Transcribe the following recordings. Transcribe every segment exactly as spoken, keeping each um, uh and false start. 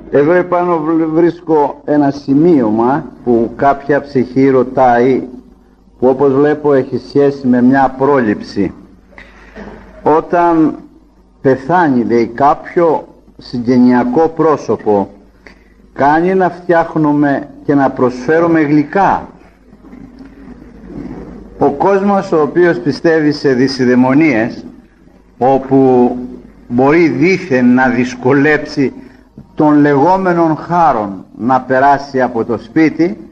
Εδώ επάνω βρίσκω ένα σημείωμα που κάποια ψυχή ρωτάει, που όπως βλέπω έχει σχέση με μια πρόληψη. Όταν πεθάνει, λέει, κάποιο συγγενειακό πρόσωπο, κάνει να φτιάχνουμε και να προσφέρουμε γλυκά. Ο κόσμος ο οποίος πιστεύει σε δυσιδαιμονίες, όπου μπορεί δήθεν να δυσκολέψει των λεγόμενων χάρων να περάσει από το σπίτι,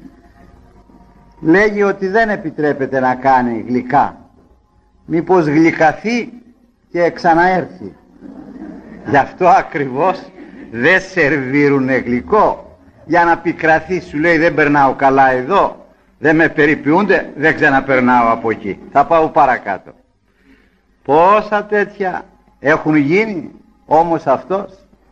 λέγει ότι δεν επιτρέπεται να κάνει γλυκά, μήπως γλυκαθεί και ξαναέρθει. Γι' αυτό ακριβώς δεν σερβίρουνε γλυκό, για να πικραθεί. Σου λέει δεν περνάω καλά εδώ, δεν με περιποιούνται, δεν ξαναπερνάω από εκεί, θα πάω παρακάτω. Πόσα τέτοια έχουν γίνει, όμως αυτός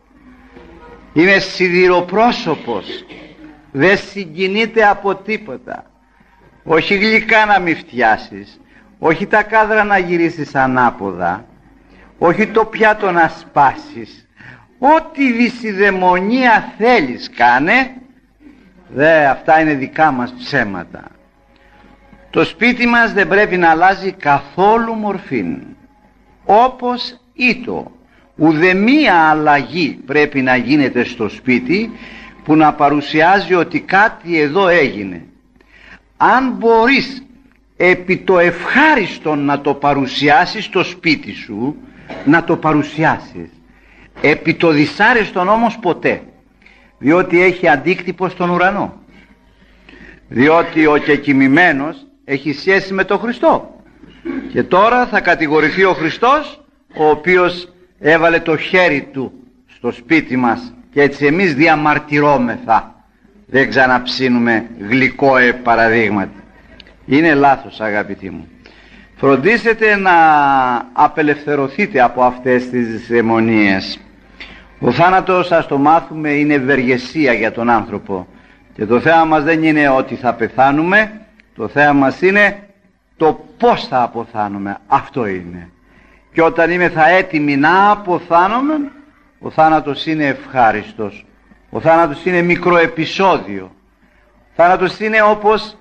είναι σιδηροπρόσωπος, δεν συγκινείται από τίποτα. Όχι γλυκά να μη φτιάσεις, όχι τα κάδρα να γυρίσεις ανάποδα, όχι το πιάτο να σπάσεις, ό,τι δυσιδαιμονία θέλεις κάνε. Δε, αυτά είναι δικά μας ψέματα. Το σπίτι μας δεν πρέπει να αλλάζει καθόλου μορφήν, όπως ήτο. Ουδεμία αλλαγή πρέπει να γίνεται στο σπίτι που να παρουσιάζει ότι κάτι εδώ έγινε. Αν μπορείς επί το ευχάριστον να το παρουσιάσεις στο σπίτι σου, να το παρουσιάσεις. Επί το δυσάρεστον όμως ποτέ, διότι έχει αντίκτυπο στον ουρανό. Διότι ο κεκοιμημένος έχει σχέση με τον Χριστό. Και τώρα θα κατηγορηθεί ο Χριστός, ο οποίος έβαλε το χέρι του στο σπίτι μας, και έτσι εμείς διαμαρτυρόμεθα, δεν ξαναψήνουμε γλυκό ε παραδείγματι. Είναι λάθος, αγαπητοί μου. Φροντίσετε να απελευθερωθείτε από αυτές τις αιμονίες. Ο θάνατος, ας το μάθουμε, είναι ευεργεσία για τον άνθρωπο, και το θέμα μας δεν είναι ότι θα πεθάνουμε, το θέμα μας είναι το πώς θα αποθάνουμε. Αυτό είναι. Και όταν είμαι θα έτοιμοι να αποθάνομαι, ο θάνατος είναι ευχάριστος. Ο θάνατος είναι μικρό επεισόδιο. Ο θάνατος είναι όπως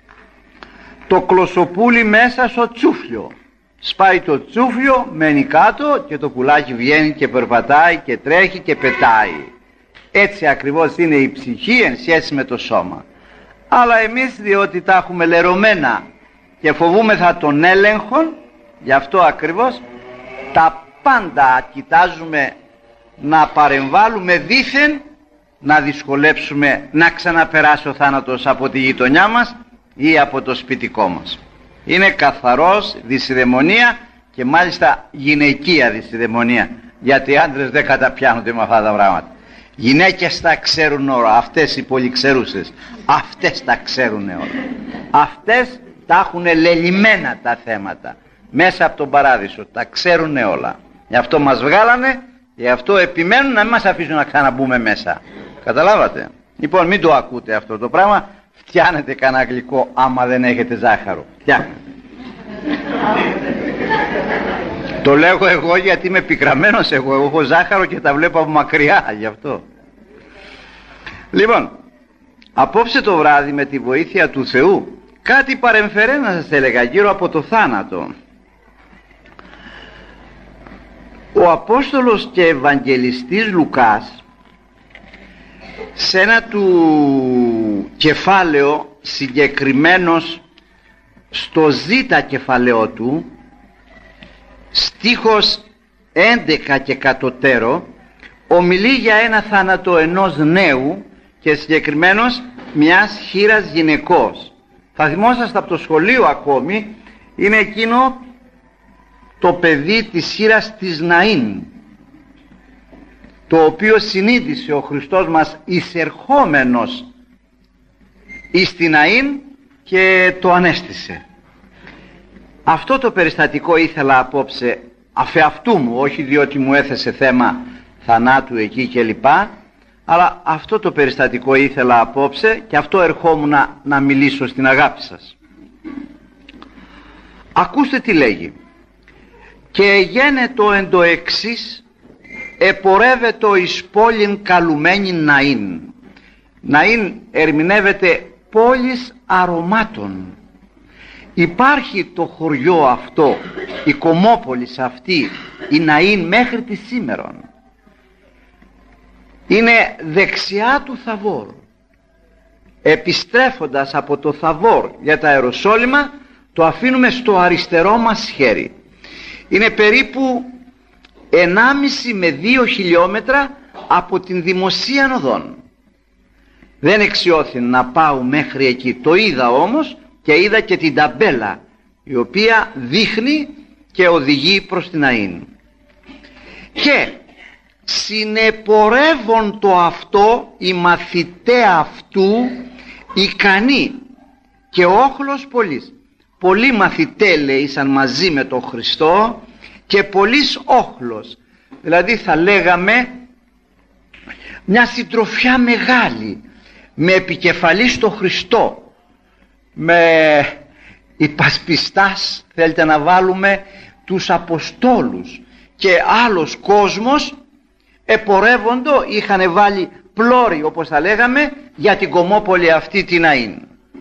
το κλωσοπούλι μέσα στο τσούφλιο. Σπάει το τσούφλιο, μένει κάτω και το πουλάκι βγαίνει και περπατάει και τρέχει και πετάει. Έτσι ακριβώς είναι η ψυχή εν σχέση με το σώμα. Αλλά εμείς, διότι τα έχουμε λερωμένα και φοβούμεθα τον έλεγχο, γι' αυτό ακριβώς τα πάντα κοιτάζουμε να παρεμβάλλουμε δήθεν, να δυσκολέψουμε να ξαναπεράσει ο θάνατος από τη γειτονιά μας ή από το σπιτικό μας. Είναι καθαρός δυσιδαιμονία, και μάλιστα γυναικεία δυσιδαιμονία, γιατί οι άντρες δεν καταπιάνονται με αυτά τα πράγματα. Γυναίκες τα ξέρουν όλα, αυτές οι πολυξερούσες, αυτές τα ξέρουν όλα. Αυτές τα έχουν λελιμένα τα θέματα μέσα από τον παράδεισο, τα ξέρουν όλα. Γι' αυτό μας βγάλανε, γι' αυτό επιμένουν να μην μας αφήσουν να ξαναμπούμε μέσα. Καταλάβατε? Λοιπόν, μην το ακούτε αυτό το πράγμα. Φτιάνετε κανένα γλυκό άμα δεν έχετε ζάχαρο. Φτιάχνετε. Το λέγω εγώ γιατί είμαι πικραμένος εγώ. Εγώ έχω ζάχαρο και τα βλέπω από μακριά, γι' αυτό. Λοιπόν, απόψε το βράδυ με τη βοήθεια του Θεού κάτι παρεμφερέ να σας έλεγα γύρω από το θάνατο. Ο Απόστολος και Ευαγγελιστής Λουκάς σε ένα του κεφάλαιο, συγκεκριμένος στο ζήτα κεφαλαίο του, στίχος έντεκα και κατωτέρω, ομιλεί για ένα θάνατο ενός νέου και συγκεκριμένος μιας χήρας γυναικός. Θα θυμόσαστε από το σχολείο ακόμη, είναι εκείνο το παιδί της χήρας της Ναΐν, το οποίο συνείδησε ο Χριστός μας εισερχόμενος εις την Ναΐν και το ανέστησε. Αυτό το περιστατικό ήθελα απόψε αφεαυτού μου, όχι διότι μου έθεσε θέμα θανάτου εκεί κλπ, αλλά αυτό το περιστατικό ήθελα απόψε και αυτό ερχόμουν να, να μιλήσω στην αγάπη σας. Ακούστε τι λέγει. Και γένετο εν το εξής επορεύετο εις πόλην καλουμένην Ναΐν. Ναΐν ερμηνεύεται πόλης αρωμάτων. Υπάρχει το χωριό αυτό, η κομμόπολης αυτή, η Ναΐν μέχρι τη σήμερον. Είναι δεξιά του Θαβόρ. Επιστρέφοντας από το Θαβόρ για τα Ιεροσόλυμα, το αφήνουμε στο αριστερό μας χέρι. Είναι περίπου ενάμιση με δύο χιλιόμετρα από την δημοσίαν οδόν. Δεν εξιώθη να πάω μέχρι εκεί. Το είδα όμως και είδα και την ταμπέλα, η οποία δείχνει και οδηγεί προς την Ναΐν. Και συνεπορεύον το αυτό οι μαθητέ αυτού ικανοί και όχλος πολλής. Πολλοί μαθητέ λέησαν μαζί με τον Χριστό και πολλής όχλος. Δηλαδή θα λέγαμε μια συντροφιά μεγάλη, με επικεφαλή στο Χριστό, με υπασπιστάς, θέλετε να βάλουμε τους Αποστόλους και άλλος κόσμος επορεύοντο, είχαν βάλει πλώρη, όπως θα λέγαμε, για την κομμόπολη αυτή την Ναΐν.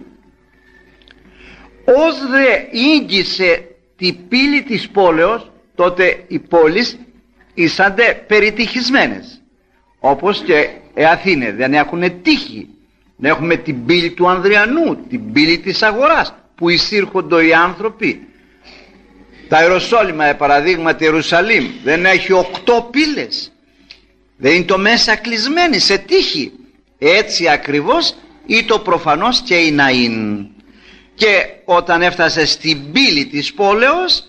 Ως δε ήγγισε τη πύλη της πόλεως, τότε οι πόλεις ήσανται περιτυχισμένες, όπως και οι Αθήνες δεν έχουν τύχη. Έχουμε την πύλη του Ανδριανού, την πύλη της αγοράς, που εισήρχονται οι άνθρωποι. Τα Ιεροσόλυμα, παραδείγματι Ιερουσαλήμ, δεν έχει οκτώ πύλες. Δεν είναι το μέσα κλεισμένη σε τύχη. Έτσι ακριβώς ήτο προφανώς και η Ναΐν. Και όταν έφτασε στην πύλη της πόλεως,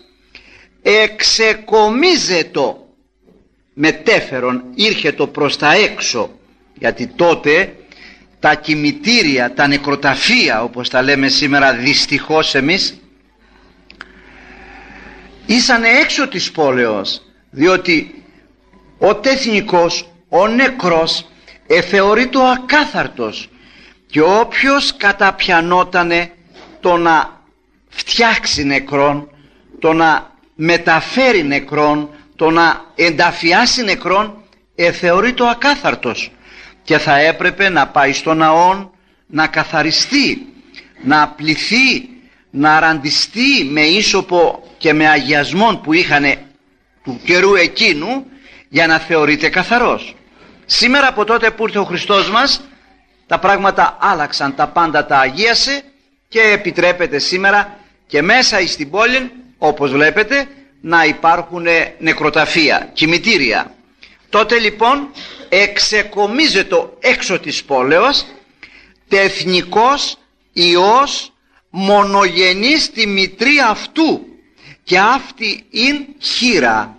εξεκομίζετο μετέφερον, ήρχετο προς τα έξω, γιατί τότε τα κημητήρια, τα νεκροταφεία, όπως τα λέμε σήμερα δυστυχώς εμείς, ήσανε έξω της πόλεως, διότι ο τεθνικός, ο νεκρός εθεωρείται ο ακάθαρτος, και όποιος καταπιανότανε το να φτιάξει νεκρόν, το να μεταφέρει νεκρόν, το να ενταφιάσει νεκρόν, εθεωρείται ο ακάθαρτος και θα έπρεπε να πάει στο ναόν να καθαριστεί, να πληθεί, να ραντιστεί με ίσωπο και με αγιασμόν που είχαν του καιρού εκείνου, για να θεωρείται καθαρός. Σήμερα, από τότε που ήρθε ο Χριστός μας, τα πράγματα άλλαξαν, τα πάντα τα αγίασε και επιτρέπεται σήμερα και μέσα στην πόλη, όπως βλέπετε, να υπάρχουν νεκροταφεία, κημητήρια. Τότε λοιπόν εξεκομίζεται έξω της πόλεως τεθνικός Υιός μονογενής στη μητρή αυτού, και αυτή είναι χείρα.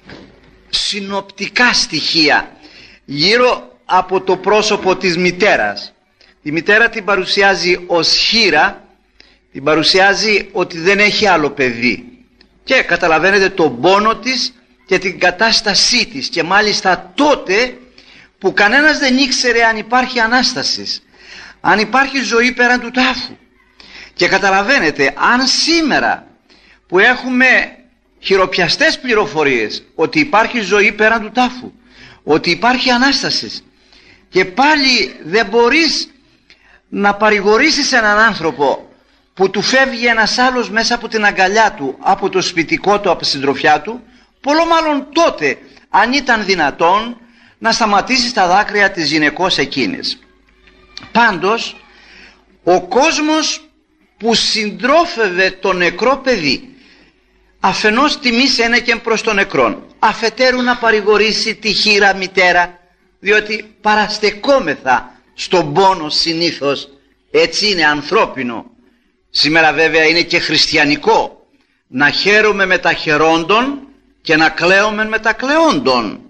Συνοπτικά στοιχεία γύρω από το πρόσωπο της μητέρας. Τη μητέρα την παρουσιάζει ως χείρα, την παρουσιάζει ότι δεν έχει άλλο παιδί, και καταλαβαίνετε τον πόνο της και την κατάστασή της, και μάλιστα τότε που κανένας δεν ήξερε αν υπάρχει Ανάστασης, αν υπάρχει ζωή πέραν του τάφου. Και καταλαβαίνετε, αν σήμερα που έχουμε χειροπιαστές πληροφορίες ότι υπάρχει ζωή πέραν του τάφου, ότι υπάρχει Ανάστασης, και πάλι δεν μπορείς να παρηγορήσεις έναν άνθρωπο που του φεύγει ένας άλλος μέσα από την αγκαλιά του, από το σπιτικό του, από τη συντροφιά του, πολλό μάλλον τότε, αν ήταν δυνατόν, να σταματήσεις τα δάκρυα της γυναικός εκείνης. Πάντως, ο κόσμος που συντρόφευε το νεκρό παιδί, αφενός τιμής ένεκεν προς τον νεκρόν, αφετέρου να παρηγορήσει τη χείρα μητέρα, διότι παραστεκόμεθα στον πόνο συνήθως, έτσι είναι ανθρώπινο. Σήμερα βέβαια είναι και χριστιανικό να χαίρομαι με τα χαιρόντων και να κλαίουμε με τα κλαιόντων.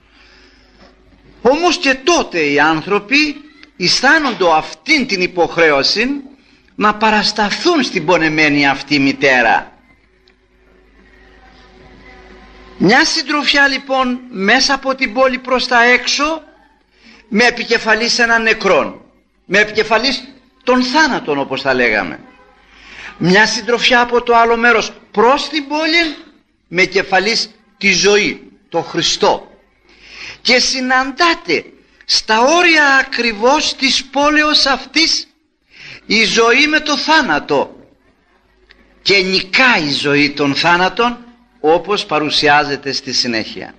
Όμως και τότε οι άνθρωποι αισθάνονται αυτήν την υποχρέωση να παρασταθούν στην πονεμένη αυτή μητέρα. Μια συντροφιά λοιπόν μέσα από την πόλη προς τα έξω, με επικεφαλής έναν νεκρόν, με επικεφαλής τον θάνατον, όπως θα λέγαμε. Μια συντροφιά από το άλλο μέρος προς την πόλη, με κεφαλής τη ζωή, το Χριστό. και συναντάτε στα όρια ακριβώς της πόλεως αυτής η ζωή με το θάνατο, και νικάει η ζωή των θάνατων, όπως παρουσιάζεται στη συνέχεια.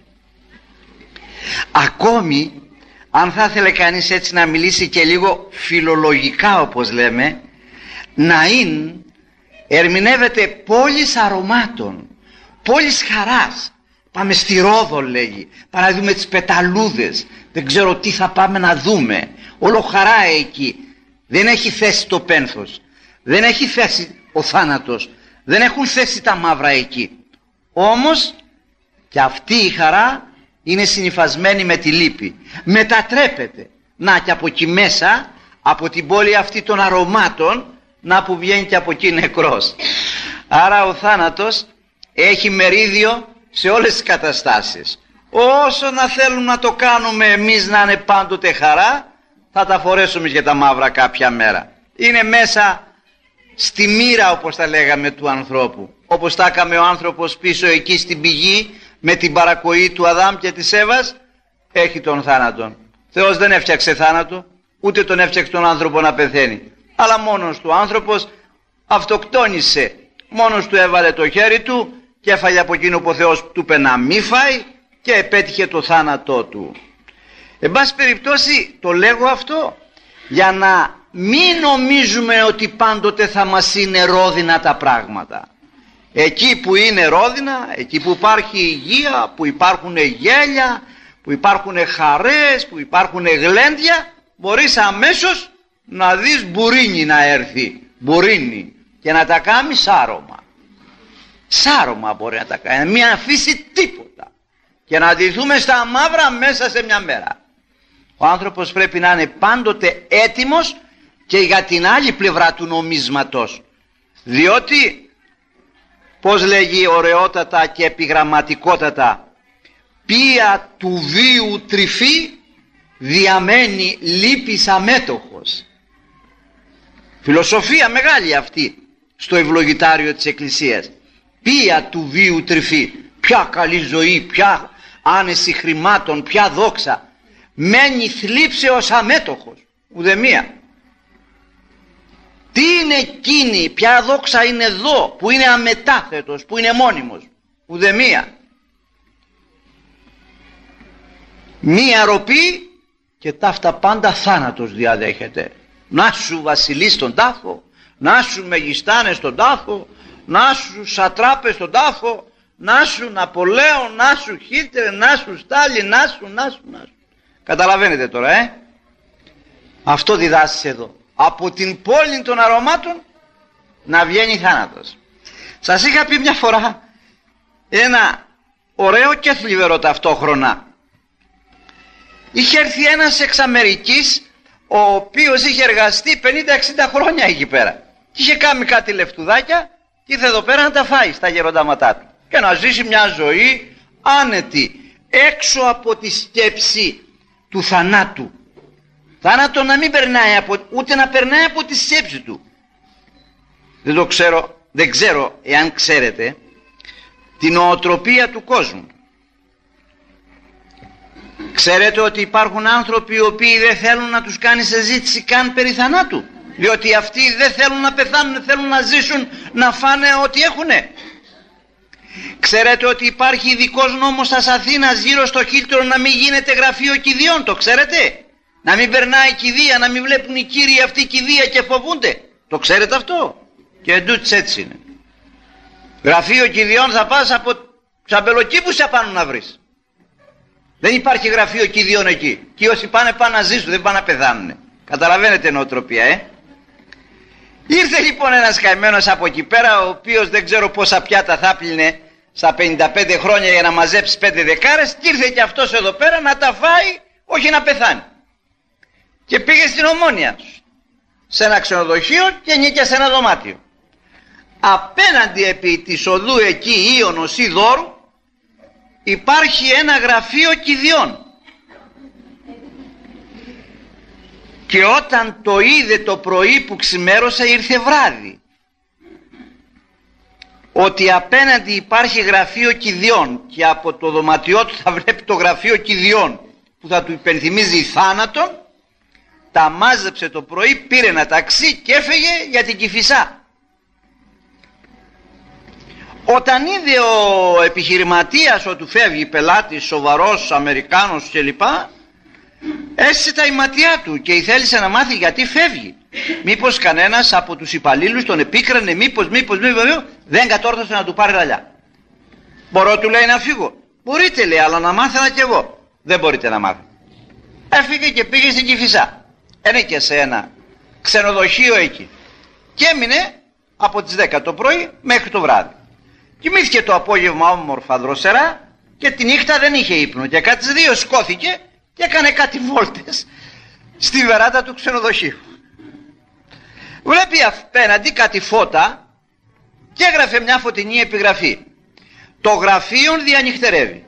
Ακόμη, αν θα ήθελε κανείς έτσι να μιλήσει και λίγο φιλολογικά, όπως λέμε, ναήν ερμηνεύεται πόλης αρωμάτων, πόλης χαράς. Πάμε στη Ρόδο, λέγει, πάμε να δούμε τις πεταλούδες, δεν ξέρω τι θα πάμε να δούμε, όλο χαρά εκεί. Δεν έχει θέση το πένθος, δεν έχει θέση ο θάνατος, δεν έχουν θέση τα μαύρα εκεί. Όμως και αυτή η χαρά είναι συνυφασμένη με τη λύπη, μετατρέπεται. Να, και από εκεί μέσα, από την πόλη αυτή των αρωμάτων, να που βγαίνει και από εκεί νεκρός. Άρα ο θάνατος έχει μερίδιο σε όλες τις καταστάσεις. Όσο να θέλουμε να το κάνουμε εμείς να είναι πάντοτε χαρά, θα τα φορέσουμε και τα μαύρα κάποια μέρα. Είναι μέσα στη μοίρα, όπως τα λέγαμε, του ανθρώπου. Όπως τα έκαμε ο άνθρωπος πίσω εκεί στην πηγή με την παρακοή του Αδάμ και της Εύας, έχει τον θάνατον. Θεός δεν έφτιαξε θάνατο, ούτε τον έφτιαξε τον άνθρωπο να πεθαίνει, αλλά μόνος του άνθρωπος αυτοκτόνησε, μόνος του έβαλε το χέρι του και έφαγε από εκείνο που ο Θεός του είπε να μη φάει και επέτυχε το θάνατό του. Εν πάση περιπτώσει το λέγω αυτό για να μην νομίζουμε ότι πάντοτε θα μας είναι ρόδινα τα πράγματα. Εκεί που είναι ρόδινα, εκεί που υπάρχει υγεία, που υπάρχουν γέλια, που υπάρχουν χαρές, που υπάρχουν γλέντια, μπορείς αμέσως να δεις μπουρίνι να έρθει, μπουρίνι, και να τα κάνει σάρωμα. Σάρωμα μπορεί να τα κάνει, μην αφήσει τίποτα, και να ντυθούμε στα μαύρα μέσα σε μια μέρα. Ο άνθρωπος πρέπει να είναι πάντοτε έτοιμος και για την άλλη πλευρά του νομίσματος, διότι, πως λέγει ωραιότατα και επιγραμματικότατα, ποια του βίου τρυφή διαμένει λύπης αμέτωχος. Φιλοσοφία μεγάλη αυτή στο ευλογητάριο της Εκκλησίας. Ποια του βίου τρυφή, ποια καλή ζωή, ποια άνεση χρημάτων, ποια δόξα, μένει θλίψεως αμέτωχος, ουδεμία. Τι είναι εκείνη, ποια δόξα είναι εδώ, που είναι αμετάθετος, που είναι μόνιμος, ουδεμία. Μία ροπή και ταύτα πάντα θάνατος διαδέχεται. Να σου βασιλείς στον τάφο, να σου μεγιστάνες στον τάφο, να σου σατράπες στον τάφο, να σου Ναπολέον, να σου Χίτλερ, να σου Στάλιν, να σου, να σου, να σου. Καταλαβαίνετε τώρα, ε? Αυτό διδάσεις εδώ. Από την πόλη των αρωμάτων να βγαίνει θάνατος. Σας είχα πει μια φορά ένα ωραίο και θλιβερό ταυτόχρονα. Είχε έρθει ένας εξ Αμερικής, ο οποίος είχε εργαστεί πενήντα εξήντα χρόνια εκεί πέρα. Είχε κάνει κάτι λεφτουδάκια και ήρθε εδώ πέρα να τα φάει στα γεροντάματά του και να ζήσει μια ζωή άνετη, έξω από τη σκέψη του θανάτου. Θάνατο να μην περνάει από, ούτε να περνάει από τη σκέψη του. Δεν το ξέρω, δεν ξέρω εάν ξέρετε την νοοτροπία του κόσμου. Ξέρετε ότι υπάρχουν άνθρωποι οι οποίοι δεν θέλουν να τους κάνει συζήτηση καν περί θανάτου, διότι αυτοί δεν θέλουν να πεθάνουν, θέλουν να ζήσουν, να φάνε ό,τι έχουνε. Ξέρετε ότι υπάρχει ειδικός νόμος στις Αθήνας γύρω στο Χίλτον να μην γίνεται γραφείο κηδιών, το ξέρετε? Να μην περνάει κηδεία, να μην βλέπουν οι κύριοι αυτή κηδεία και φοβούνται. Το ξέρετε αυτό? Και εντούτοις έτσι είναι. Γραφείο κηδιών θα πας από τσαμπελοκήπους απάνω να βρεις. Δεν υπάρχει γραφείο κηδιών εκεί. Και όσοι πάνε πάνε να ζήσουν, δεν πάνε να πεθάνουν. Καταλαβαίνετε νοοτροπία, ε? Ήρθε λοιπόν ένας καημένος από εκεί πέρα, ο οποίος δεν ξέρω πόσα πιάτα θα πλύνε στα πενήντα πέντε χρόνια για να μαζέψει πέντε δεκάρες, και ήρθε και αυτός εδώ πέρα να τα φάει, όχι να πεθάνει. Και πήγε στην Ομόνια σε ένα ξενοδοχείο και νίκιασε ένα δωμάτιο. Απέναντι επί της οδού εκεί Ίωνος ή Δώρου υπάρχει ένα γραφείο κηδιών. Και όταν το είδε το πρωί που ξημέρωσε, ήρθε βράδυ, ότι απέναντι υπάρχει γραφείο κηδιών και από το δωματιό του θα βλέπει το γραφείο κηδιών που θα του υπενθυμίζει θάνατον, τα μάζεψε το πρωί, πήρε ένα ταξί και έφεγε για την Κηφισά. Όταν είδε ο επιχειρηματίας ότι φεύγει, πελάτης, σοβαρός, Αμερικάνος κλπ, έσυσε τα ηματιά του και θέλησε να μάθει γιατί φεύγει. Μήπως κανένας από τους υπαλλήλους τον επίκρανε, μήπως, μήπως, μήπως, μήπως δεν κατόρθωσε να του πάρει ραλιά. Μπορώ, του λέει, να φύγω. Μπορείτε, λέει, αλλά να μάθαινα κι εγώ. Δεν μπορείτε να μάθετε. Έφυγε και πήγε στην Κηφισά. Ένεκε σε ένα ξενοδοχείο εκεί. Και έμεινε από τις δέκα το πρωί μέχρι το βράδυ. Κοιμήθηκε το απόγευμα όμορφα δροσερά και τη νύχτα δεν είχε ύπνο. Και κάτι τις δύο σκόθηκε και έκανε κάτι βόλτες στη βεράντα του ξενοδοχείου. Βλέπει απέναντι κάτι φώτα και έγραφε μια φωτεινή επιγραφή. Το γραφείο διανυχτερεύει.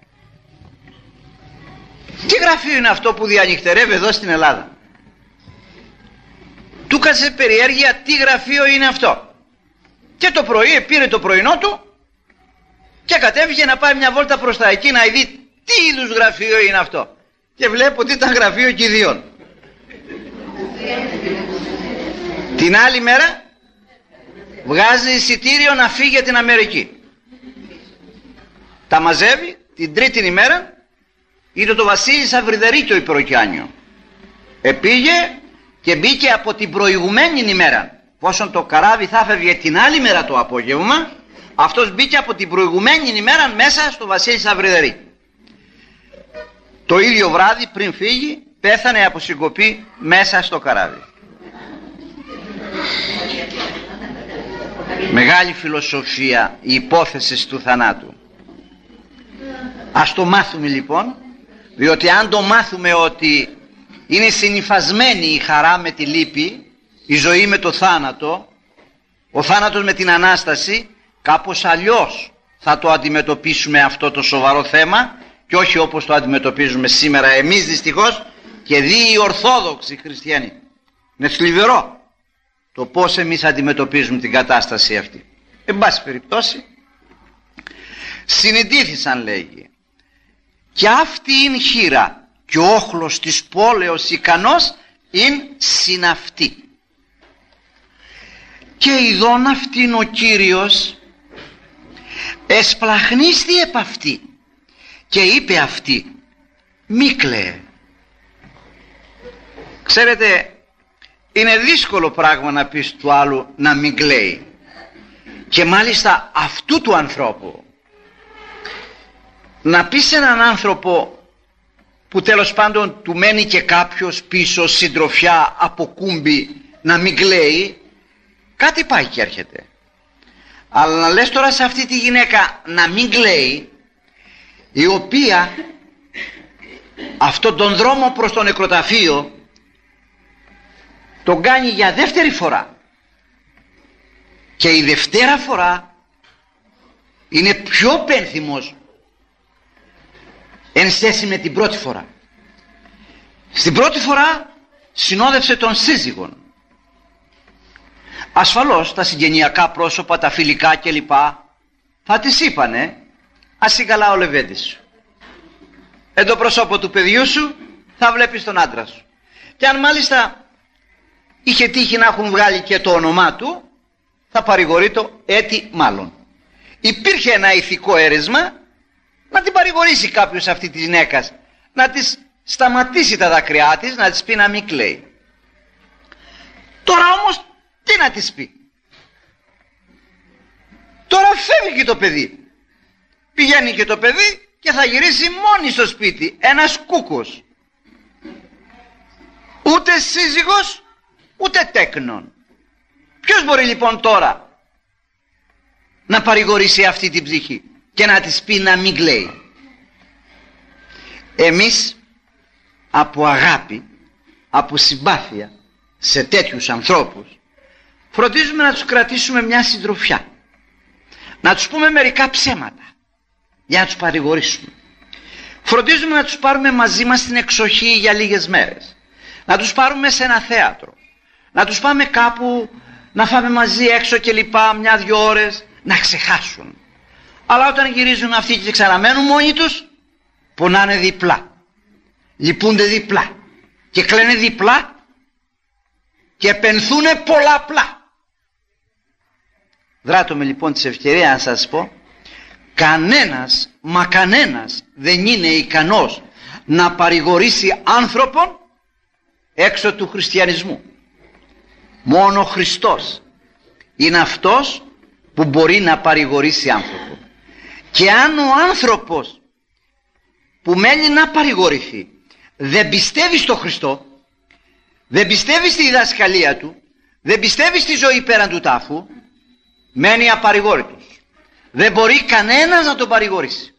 Τι γραφείο είναι αυτό που διανυχτερεύει εδώ στην Ελλάδα? Του κάτσε περιέργεια τι γραφείο είναι αυτό. Και το πρωί πήρε το πρωινό του και κατέβηκε να πάει μια βόλτα προς τα εκεί να δει τι είδους γραφείο είναι αυτό. Και βλέπω ότι ήταν γραφείο κηδείων. Την άλλη μέρα βγάζει εισιτήριο να φύγει για την Αμερική. Τα μαζεύει, την τρίτη ημέρα είδε το Βασίλη Σαβριδερή το υπεροκειάνιο. Επήγε και μπήκε από την προηγουμένη ημέρα. Πόσον το καράβι θα φεύγε την άλλη μέρα το απόγευμα, αυτός μπήκε από την προηγουμένη ημέρα μέσα στο Βασίλη Σαβριδερή. Το ίδιο βράδυ πριν φύγει πέθανε από συγκοπή μέσα στο καράβι. Μεγάλη φιλοσοφία η υπόθεση του θανάτου. Ας το μάθουμε λοιπόν, διότι αν το μάθουμε ότι είναι συνυφασμένη η χαρά με τη λύπη, η ζωή με το θάνατο, ο θάνατος με την Ανάσταση, κάπως αλλιώς θα το αντιμετωπίσουμε αυτό το σοβαρό θέμα και όχι όπως το αντιμετωπίζουμε σήμερα εμείς δυστυχώς και δι' οι Ορθόδοξοι χριστιανοί. Είναι θλιβερό το πώς εμείς αντιμετωπίζουμε την κατάσταση αυτή. Εν πάση περιπτώσει, συνειδήθησαν, λέγει, και αυτή είναι χείρα και ο όχλος της πόλεως ικανός είναι συναυτή. Και ειδών αυτήν ο Κύριος εσπλαχνίστη επ' αυτή και είπε αυτή μη κλαίε. Ξέρετε, είναι δύσκολο πράγμα να πεις του άλλου να μην κλαίει, και μάλιστα αυτού του ανθρώπου. Να πεις σε έναν άνθρωπο που τέλος πάντων του μένει και κάποιος πίσω συντροφιά από κούμπι να μην κλαίει, κάτι πάει και έρχεται. Αλλά να λες τώρα σε αυτή τη γυναίκα να μην κλαίει, η οποία αυτόν τον δρόμο προς το νεκροταφείο τον κάνει για δεύτερη φορά, και η δευτέρα φορά είναι πιο πένθυμος εν σχέση με την πρώτη φορά. Στην πρώτη φορά συνόδευσε τον σύζυγον. Ασφαλώς τα συγγενειακά πρόσωπα, τα φιλικά κλπ θα της είπανε ας είναι καλά ο Λεβέντης σου. Εν το πρόσωπο του παιδιού σου θα βλέπεις τον άντρα σου. Και αν μάλιστα είχε τύχει να έχουν βγάλει και το όνομά του, θα παρηγορεί το έτη μάλλον. Υπήρχε ένα ηθικό αίρεσμα να την παρηγορήσει κάποιος αυτή της γυναίκας, να της σταματήσει τα δάκρυά της, να της πει να μην κλαίει. Τώρα όμως τι να της πει? Τώρα φεύγει το παιδί, πηγαίνει και το παιδί και θα γυρίσει μόνη στο σπίτι, ένας κούκος, ούτε σύζυγος ούτε τέκνον. Ποιος μπορεί λοιπόν τώρα να παρηγορήσει αυτή την ψυχή και να της πει να μην κλαίει? Εμείς από αγάπη, από συμπάθεια σε τέτοιους ανθρώπους φροντίζουμε να τους κρατήσουμε μια συντροφιά, να τους πούμε μερικά ψέματα για να τους παρηγορήσουμε. Φροντίζουμε να τους πάρουμε μαζί μας στην εξοχή για λίγες μέρες, να τους πάρουμε σε ένα θέατρο, να τους πάμε κάπου να φάμε μαζί έξω και λοιπά μια-δυο ώρες, να ξεχάσουν. Αλλά όταν γυρίζουν αυτοί και ξαναμένουν μόνοι τους, πονάνε διπλά. λυπούνται διπλά και κλαίνε διπλά και πενθούνε πολλαπλά. Δράτω με λοιπόν της ευκαιρία να σας πω, κανένας, μα κανένας δεν είναι ικανός να παρηγορήσει άνθρωπον έξω του χριστιανισμού. Μόνο ο Χριστός είναι αυτός που μπορεί να παρηγορήσει άνθρωπο. Και αν ο άνθρωπος που μένει να παρηγορηθεί δεν πιστεύει στο Χριστό, δεν πιστεύει στη διδασκαλία του, δεν πιστεύει στη ζωή πέραν του τάφου, μένει απαρηγόρητος. Δεν μπορεί κανένας να τον παρηγορήσει.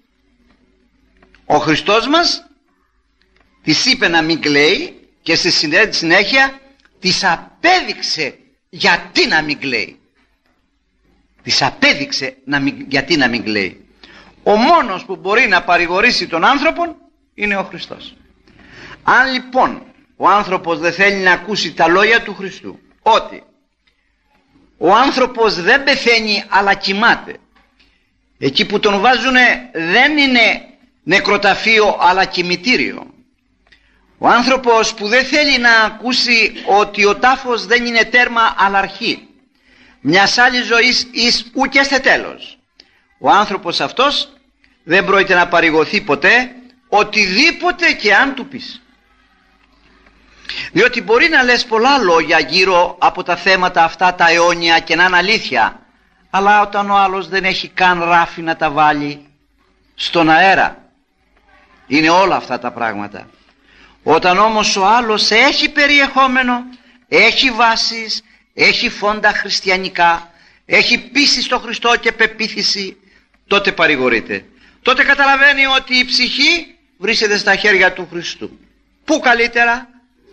Ο Χριστός μας της είπε να μην κλαίει και στη συνέχεια της απέδειξε γιατί να μην κλαίει. Της απέδειξε να μην, γιατί να μην κλαίει. Ο μόνος που μπορεί να παρηγορήσει τον άνθρωπο είναι ο Χριστός. Αν λοιπόν ο άνθρωπος δεν θέλει να ακούσει τα λόγια του Χριστού, ότι ο άνθρωπος δεν πεθαίνει αλλά κοιμάται, εκεί που τον βάζουνε δεν είναι νεκροταφείο αλλά κημητήριο, ο άνθρωπος που δεν θέλει να ακούσει ότι ο τάφος δεν είναι τέρμα αλλά αρχή μιας άλλης ζωής εις ουκέστε τέλος, ο άνθρωπος αυτός δεν πρόκειται να παρηγοθεί ποτέ οτιδήποτε και αν του πεις. Διότι μπορεί να λες πολλά λόγια γύρω από τα θέματα αυτά τα αιώνια και να είναι αλήθεια, αλλά όταν ο άλλος δεν έχει καν ράφι να τα βάλει στον αέρα, είναι όλα αυτά τα πράγματα. Όταν όμως ο άλλος έχει περιεχόμενο, έχει βάσεις, έχει φόντα χριστιανικά, έχει πίστη στο Χριστό και πεποίθηση, τότε παρηγορείται. Τότε καταλαβαίνει ότι η ψυχή βρίσκεται στα χέρια του Χριστού. Πού καλύτερα?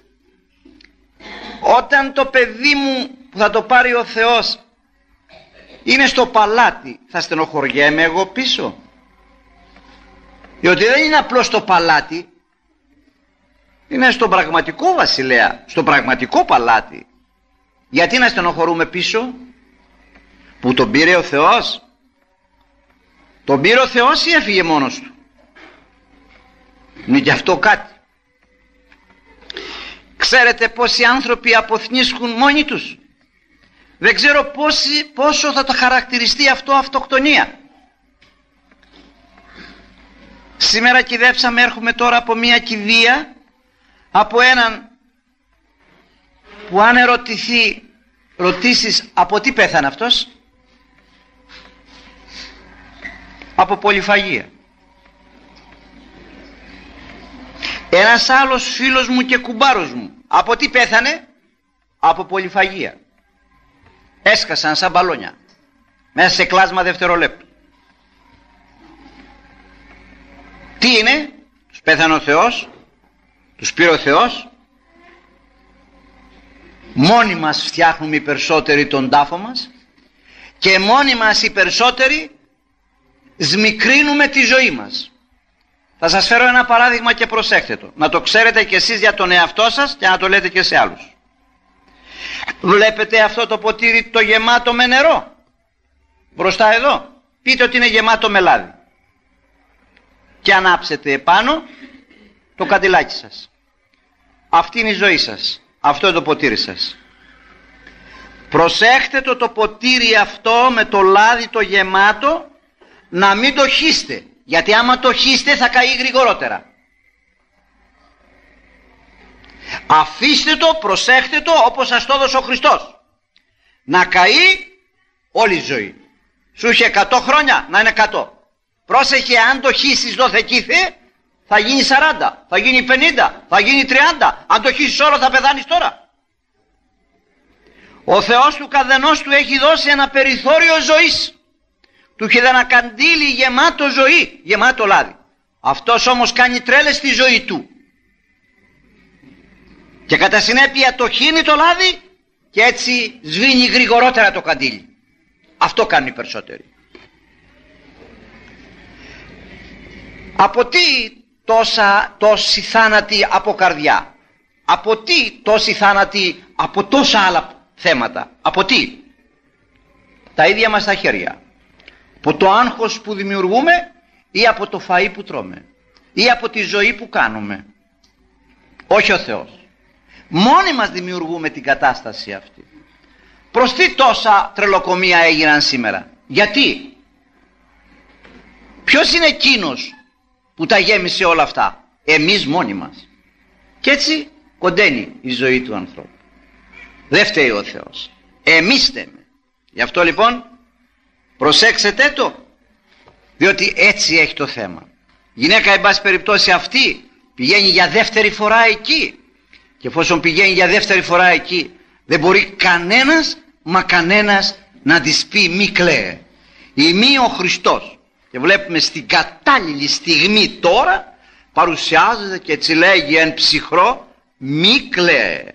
Όταν το παιδί μου που θα το πάρει ο Θεός είναι στο παλάτι, θα στενοχωριέμαι εγώ πίσω? Διότι δεν είναι απλώς στο παλάτι, είναι στον πραγματικό βασιλέα, στον πραγματικό παλάτι. Γιατί να στενοχωρούμε πίσω? Που τον πήρε ο Θεός? Τον πήρε ο Θεός ή έφυγε μόνος του? Είναι και αυτό κάτι. Ξέρετε πόσοι άνθρωποι αποθνίσκουν μόνοι τους? Δεν ξέρω πόσοι, πόσο θα το χαρακτηριστεί αυτό αυτοκτονία. Σήμερα κηδέψαμε, έρχομαι τώρα από μια κηδεία, από έναν που αν ερωτηθεί, ρωτήσεις από τι πέθανε αυτός, από πολυφαγία. Ένας άλλος φίλος μου και κουμπάρος μου, από τι πέθανε? Από πολυφαγία. Έσκασαν σαν μπαλόνια μέσα σε κλάσμα δευτερολέπτου. Τι είναι? Τους πέθανε ο Θεός, τους πήρε ο Θεός. Μόνοι μας φτιάχνουμε οι περισσότεροι τον τάφο μας και μόνοι μας οι περισσότεροι σμικρύνουμε τη ζωή μας. Θα σας φέρω ένα παράδειγμα και προσέχτε το, να το ξέρετε και εσείς για τον εαυτό σας και να το λέτε και σε άλλους. Βλέπετε αυτό το ποτήρι το γεμάτο με νερό μπροστά εδώ? Πείτε ότι είναι γεμάτο με λάδι και ανάψετε επάνω το καντιλάκι σας. Αυτή είναι η ζωή σας, αυτό είναι το ποτήρι σας. Προσέχτε το το ποτήρι αυτό με το λάδι το γεμάτο να μην το χύστε, γιατί άμα το χύστε θα καεί γρηγορότερα. Αφήστε το, προσέχτε το όπως σας το έδωσε ο Χριστός, να καεί όλη η ζωή. Σου είχε εκατό χρόνια, να είναι εκατό. Πρόσεχε, αν το χύσεις δόθε κήθε, θα γίνει σαράντα, θα γίνει πενήντα, θα γίνει τριάντα. Αν το χύσεις όλο θα πεθάνεις τώρα. Ο Θεός του καθενός του έχει δώσει ένα περιθώριο ζωής. Του είχε ένα καντήλι γεμάτο ζωή, γεμάτο λάδι. Αυτός όμως κάνει τρέλες στη ζωή του. Και κατά συνέπεια το χύνει το λάδι και έτσι σβήνει γρηγορότερα το καντήλι. Αυτό κάνουν οι περισσότεροι. Από τι τόσα, τόσοι θάνατοι από καρδιά? Από τι τόσοι θάνατοι από τόσα άλλα θέματα? Από τι? Τα ίδια μας τα χέρια. Από το άγχος που δημιουργούμε ή από το φαΐ που τρώμε? ή από τη ζωή που κάνουμε. Όχι ο Θεός. Μόνοι μας δημιουργούμε την κατάσταση αυτή. Προς τι τόσα τρελοκομεία έγιναν σήμερα? Γιατί? Ποιος είναι εκείνος που τα γέμισε όλα αυτά? Εμείς μόνοι μας. Και έτσι κοντένει η ζωή του ανθρώπου. Δεν φταίει ο Θεός. Εμείς φταίμε. Γι' αυτό λοιπόν προσέξετε το, διότι έτσι έχει το θέμα. Η γυναίκα, εν πάση περιπτώσει, αυτή πηγαίνει για δεύτερη φορά εκεί, και εφόσον πηγαίνει για δεύτερη φορά εκεί, δεν μπορεί κανένας μα κανένας να της πει μη κλαίε. Ημί ο Χριστός. Και βλέπουμε στην κατάλληλη στιγμή τώρα παρουσιάζεται και έτσι λέγει εν ψυχρό μη κλαίε.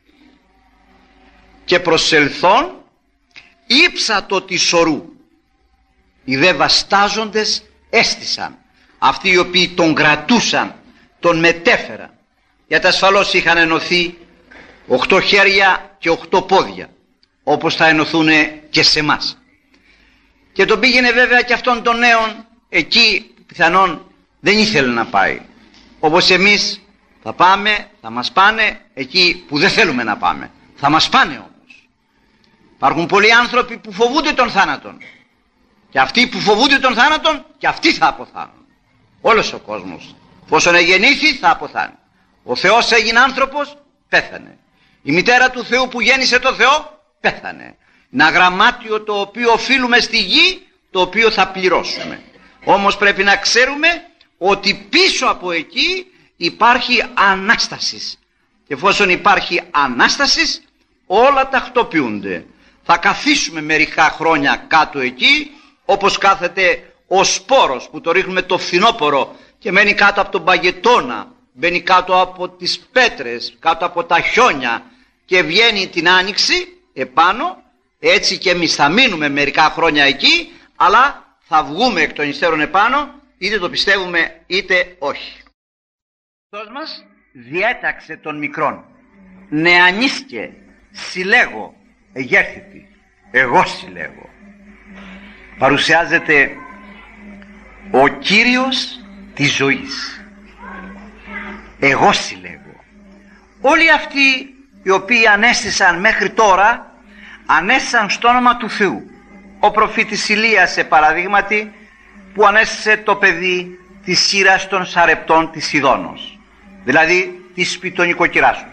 Και προσελθόν ύψατο της ορού. Οι δε βαστάζοντες έστησαν. Αυτοί οι οποίοι τον κρατούσαν, τον μετέφεραν. Γιατί ασφαλώς είχαν ενωθεί οχτώ χέρια και οχτώ πόδια, όπως θα ενωθούν και σε μας. Και τον πήγαινε βέβαια και αυτόν τον νέον εκεί πιθανόν δεν ήθελε να πάει. Όπως εμείς θα πάμε, θα μας πάνε εκεί που δεν θέλουμε να πάμε. Θα μας πάνε όμως. Υπάρχουν πολλοί άνθρωποι που φοβούνται τον θάνατον. Και αυτοί που φοβούνται τον θάνατον, και αυτοί θα αποθάνουν. Όλος ο κόσμος, εφόσον εγεννήθη, θα αποθάνει. Ο Θεός έγινε άνθρωπος, πέθανε. Η μητέρα του Θεού που γέννησε το Θεό, πέθανε. Ένα γραμμάτιο το οποίο οφείλουμε στη γη, το οποίο θα πληρώσουμε. Όμως πρέπει να ξέρουμε ότι πίσω από εκεί υπάρχει Ανάστασης. Και εφόσον υπάρχει Ανάστασης, όλα τακτοποιούνται. Θα καθίσουμε μερικά χρόνια κάτω εκεί, όπως κάθεται ο σπόρος που το ρίχνουμε το φθινόπωρο και μένει κάτω από τον παγετώνα, μπαίνει κάτω από τις πέτρες, κάτω από τα χιόνια και βγαίνει την άνοιξη επάνω. Έτσι και εμείς θα μείνουμε μερικά χρόνια εκεί, αλλά θα βγούμε εκ των υστέρων επάνω, είτε το πιστεύουμε είτε όχι. Ο Χριστός μας διέταξε των μικρών. Νεανίσκε, συλλέγω, εγέρθητη, εγώ συλλέγω. Παρουσιάζεται ο Κύριος της ζωής. Εγώ συλλέγω. Όλοι αυτοί οι οποίοι ανέστησαν μέχρι τώρα, ανέστησαν στο όνομα του Θεού. Ο προφήτης Ηλίας, σε παραδείγματι, που ανέστησε το παιδί της σύρας των Σαρεπτών της Σιδώνος, δηλαδή της σπιτονικοκυράς του.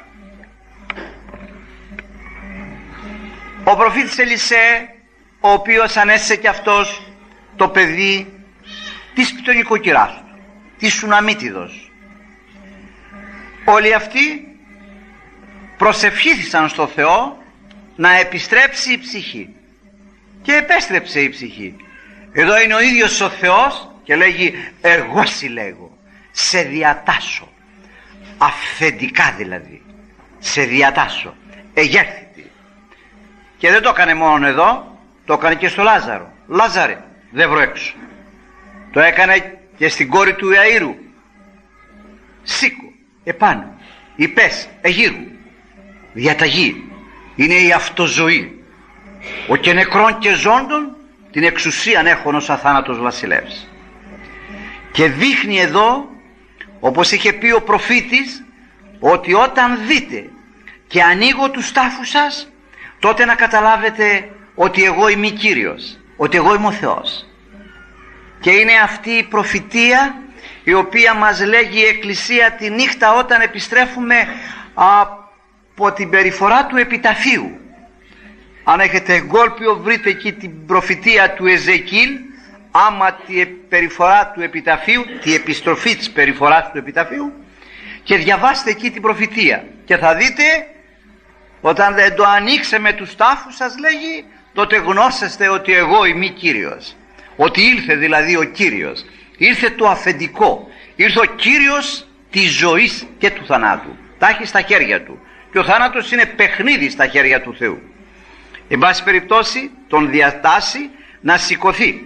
Ο προφήτης Ελισέ, ο οποίος ανέστησε και αυτός το παιδί της σπιτονικοκυράς του, της Σουναμίτιδος. Όλοι αυτοί προσευχήθησαν στο Θεό να επιστρέψει η ψυχή, και επέστρεψε η ψυχή. Εδώ είναι ο ίδιος ο Θεός και λέγει εγώ συλλέγω, σε διατάσσω, αυθεντικά δηλαδή, σε διατάσσω, εγέρθητη. Και δεν το έκανε μόνο εδώ, το έκανε και στο Λάζαρο. Λάζαρε, δεν βρω έξω. Το έκανε και στην κόρη του Ιαΐρου. Σήκω, επάνω, υπές, εγείρου. Διαταγή. Είναι η αυτοζωή. Ο και νεκρών και ζώντων την εξουσίαν έχων ως αθάνατος βασιλεύς. Και δείχνει εδώ, όπως είχε πει ο προφήτης, ότι όταν δείτε και ανοίγω τους τάφους σας, τότε να καταλάβετε ότι εγώ είμαι Κύριος, ότι εγώ είμαι ο Θεός. Και είναι αυτή η προφητεία η οποία μας λέγει η Εκκλησία τη νύχτα όταν επιστρέφουμε από την περιφορά του επιταφείου. Αν έχετε εγκόλπιο, βρείτε εκεί την προφητεία του Εζεκίλ, άμα τη περιφορά του επιταφείου, τη επιστροφή της περιφοράς του επιταφείου, και διαβάστε εκεί την προφητεία και θα δείτε, όταν δεν το ανοίξε με τους τάφους σας λέγει, τότε γνώσεστε ότι εγώ είμαι Κύριος. Ότι ήλθε δηλαδή ο Κύριος, ήρθε το αφεντικό, ήρθε ο Κύριος της ζωής και του θανάτου. Τα έχει στα χέρια του και ο θάνατος είναι παιχνίδι στα χέρια του Θεού. Εν πάση περιπτώσει τον διατάσσει να σηκωθεί.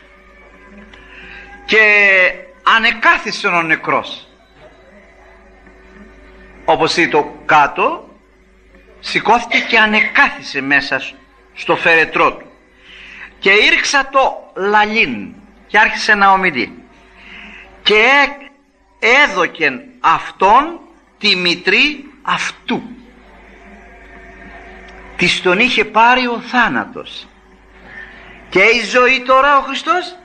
Και ανεκάθισε ο νεκρός. Όπως είναι το κάτω, σηκώθηκε και ανεκάθισε μέσα στο φερετρό του. Και ήρξα το λαλήν και άρχισε να ομιλεί. Και έδωκεν αυτόν τη μητρή αυτού. Της τον είχε πάρει ο θάνατος. Και η ζωή τώρα ο Χριστός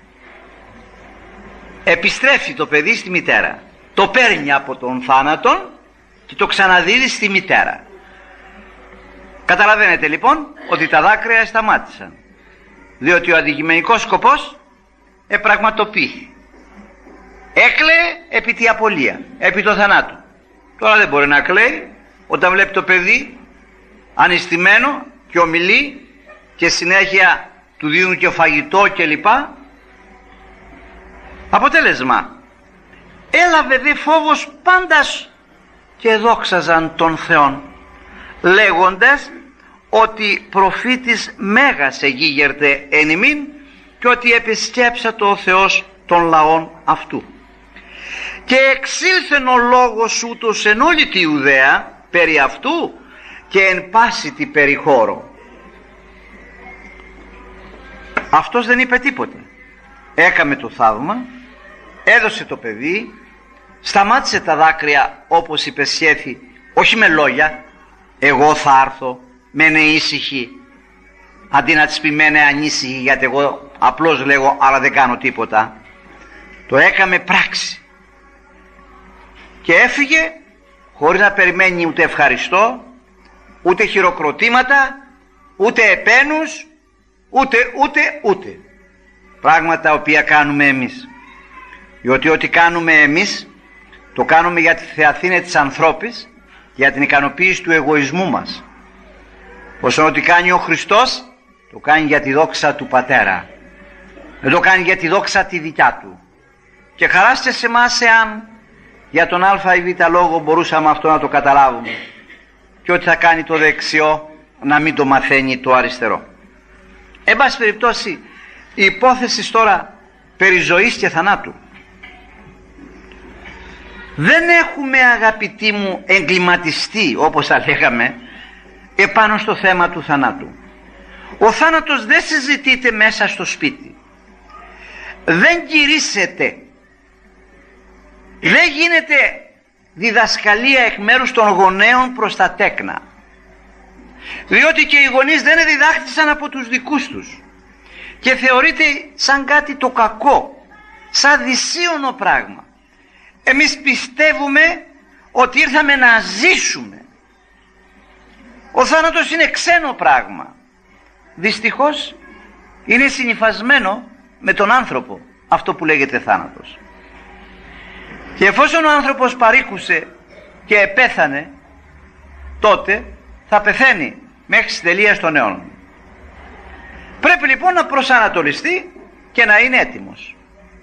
επιστρέφει το παιδί στη μητέρα. Το παίρνει από τον θάνατον και το ξαναδίδει στη μητέρα. Καταλαβαίνετε λοιπόν ότι τα δάκρυα σταμάτησαν, διότι ο αντικειμενικός σκοπός επραγματοποιεί. Έκλαιε επί τη απολία, επί το θανάτου. Τώρα δεν μπορεί να κλαίει όταν βλέπει το παιδί ανιστημένο και ομιλεί και συνέχεια του δίνουν και φαγητό κλπ. Αποτέλεσμα, έλαβε δε φόβος πάντας και δόξαζαν τον Θεόν, λέγοντας ότι προφήτης μέγας εγίγερτε εν ημίν και ότι επισκέψατο ο Θεός των λαών αυτού. Και εξήλθεν ο λόγος ούτως εν όλη τη Ιουδαία περί αυτού και εν πάση τη περιχώρο. Αυτός δεν είπε τίποτε. Έκαμε το θαύμα, έδωσε το παιδί, σταμάτησε τα δάκρυα όπως υπεσχέθη, όχι με λόγια, εγώ θα έρθω, μένε ήσυχη, αντί να της πει μένε ανήσυχη, γιατί εγώ απλώς λέγω αλλά δεν κάνω τίποτα. Το έκαμε πράξη και έφυγε χωρίς να περιμένει ούτε ευχαριστώ, ούτε χειροκροτήματα, ούτε επένους, ούτε ούτε ούτε πράγματα τα οποία κάνουμε εμείς. Διότι ό,τι κάνουμε εμείς το κάνουμε για τη θεαθήνη της ανθρώπης, για την ικανοποίηση του εγωισμού μας. Όσο ό,τι κάνει ο Χριστός το κάνει για τη δόξα του Πατέρα, δεν το κάνει για τη δόξα τη δικιά του. Και χαράστε σε εμάς εάν για τον α ή β λόγο μπορούσαμε αυτό να το καταλάβουμε, και ότι θα κάνει το δεξιό να μην το μαθαίνει το αριστερό. Εν πάση περιπτώσει, η υπόθεση τώρα περί ζωής και θανάτου. Δεν έχουμε, αγαπητοί μου, εγκληματιστεί, όπως θα λέγαμε, επάνω στο θέμα του θανάτου. Ο θάνατος δεν συζητείται μέσα στο σπίτι, δεν κηρύσσεται, δεν γίνεται διδασκαλία εκ μέρους των γονέων προς τα τέκνα, διότι και οι γονείς δεν διδάχτησαν από τους δικούς τους και θεωρείται σαν κάτι το κακό, σαν δυσίωνο πράγμα. Εμείς πιστεύουμε ότι ήρθαμε να ζήσουμε. Ο θάνατος είναι ξένο πράγμα. Δυστυχώς είναι συνυφασμένο με τον άνθρωπο αυτό που λέγεται θάνατος. Και εφόσον ο άνθρωπος παρήκουσε και επέθανε, τότε θα πεθαίνει μέχρι της τελείας των αιώνων. Πρέπει λοιπόν να προσανατολιστεί και να είναι έτοιμος.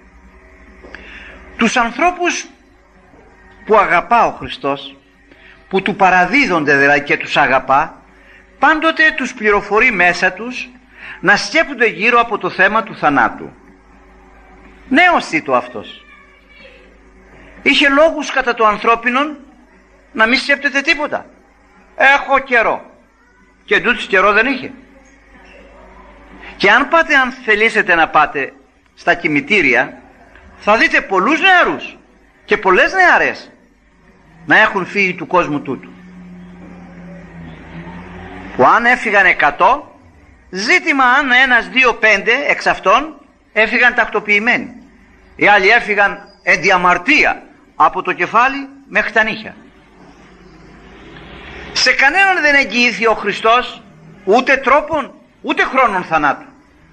Τους ανθρώπους που αγαπά ο Χριστός, που του παραδίδονται δηλαδή και τους αγαπά, πάντοτε τους πληροφορεί μέσα τους να σκέπτονται γύρω από το θέμα του θανάτου. Νέος Τίτο αυτός. Είχε λόγους κατά το ανθρώπινον να μην σκέπτεται τίποτα. Έχω καιρό. Και τούτος καιρό δεν είχε. Και αν πάτε, αν θελήσετε να πάτε στα κημητήρια, θα δείτε πολλούς νεαρούς και πολλές νεαρές να έχουν φύγει του κόσμου τούτου, που αν έφυγαν εκατό, ζήτημα αν ένας, δύο, πέντε εξ αυτών έφυγαν τακτοποιημένοι. Οι άλλοι έφυγαν εν διαμαρτία από το κεφάλι μέχρι τα νύχια. Σε κανέναν δεν εγγυήθη ο Χριστός ούτε τρόπον ούτε χρόνων θανάτου.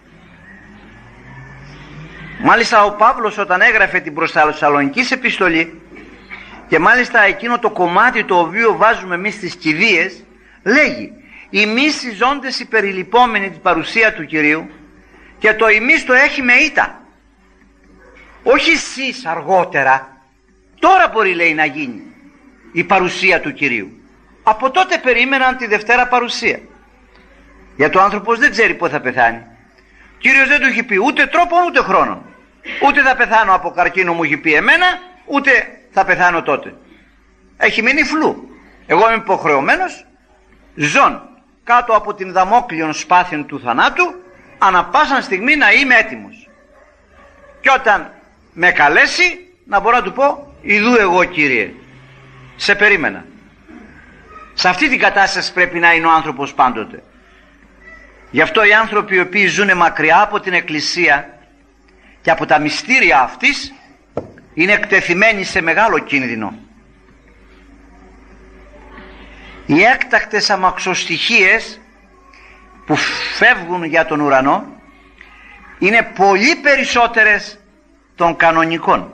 Μάλιστα ο Παύλος, όταν έγραφε την προς Θεσσαλονικής επιστολή, και μάλιστα εκείνο το κομμάτι το οποίο βάζουμε εμείς στις κηδείες, λέγει «Ημείς οι ζώντες υπεριλυπόμενοι την παρουσία του Κυρίου, και το ημείς το έχει με ήττα». Όχι εσείς αργότερα, τώρα μπορεί, λέει, να γίνει η παρουσία του Κυρίου. Από τότε περίμεναν τη Δευτέρα παρουσία. Γιατί ο άνθρωπος δεν ξέρει πότε θα πεθάνει. Ο Κύριος δεν του έχει πει ούτε τρόπον ούτε χρόνων. Ούτε θα πεθάνω από καρκίνο, μου έχει πει εμένα, ούτε θα πεθάνω τότε. Έχει μείνει φλού. Εγώ είμαι υποχρεωμένος, ζών κάτω από την δαμόκλειον σπάθην του θανάτου, ανά πάσα στιγμή να είμαι έτοιμος. Και όταν με καλέσει, να μπορώ να του πω ιδού εγώ Κύριε, σε περίμενα. Σε αυτή την κατάσταση πρέπει να είναι ο άνθρωπος πάντοτε. Γι' αυτό οι άνθρωποι οι οποίοι ζουν μακριά από την Εκκλησία και από τα μυστήρια αυτής είναι εκτεθειμένοι σε μεγάλο κίνδυνο. Οι έκτακτες αμαξοστοιχίες που φεύγουν για τον ουρανό είναι πολύ περισσότερες των κανονικών.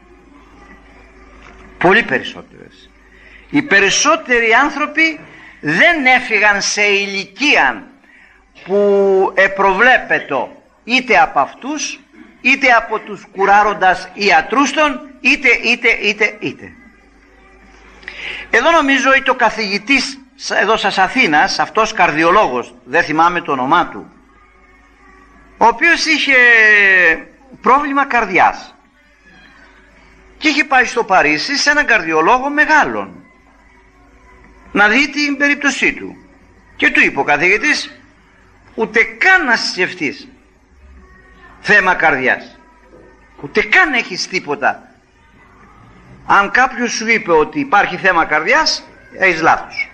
Πολύ περισσότερες. Οι περισσότεροι άνθρωποι δεν έφυγαν σε ηλικία που επροβλέπετο είτε από αυτούς είτε από τους κουράροντας ιατρούς των είτε είτε είτε είτε. Εδώ νομίζω ότι ο καθηγητής εδώ σας Αθήνας, αυτός καρδιολόγος, δεν θυμάμαι το όνομά του, ο οποίος είχε πρόβλημα καρδιάς και είχε πάει στο Παρίσι σε έναν καρδιολόγο μεγάλον να δει την περίπτωσή του και του είπε ο καθηγητής, ούτε καν να σκεφτείς θέμα καρδιάς, ούτε καν έχεις τίποτα. Αν κάποιος σου είπε ότι υπάρχει θέμα καρδιάς, έχεις λάθος.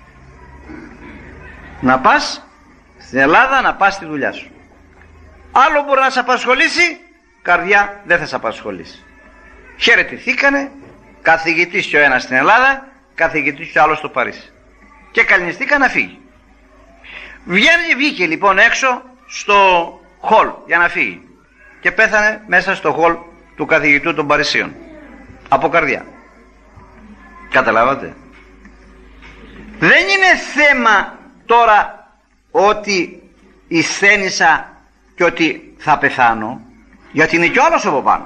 Να πας στην Ελλάδα, να πας στη δουλειά σου. Άλλο μπορεί να σε απασχολήσει, καρδιά δεν θα σε απασχολήσει. Χαιρετηθήκανε, καθηγητής και ο ένας στην Ελλάδα, καθηγητής και ο άλλος στο Παρίσι. Και καληνιστήκαν να φύγει. Βγαίνει, βγήκε λοιπόν έξω στο χολ για να φύγει. Και πέθανε μέσα στο χολ του καθηγητού των Παρισίων. Από καρδιά. Καταλάβατε. Δεν είναι θέμα τώρα ότι υσθένησα και ότι θα πεθάνω, γιατί είναι κι ο άλλος από πάνω.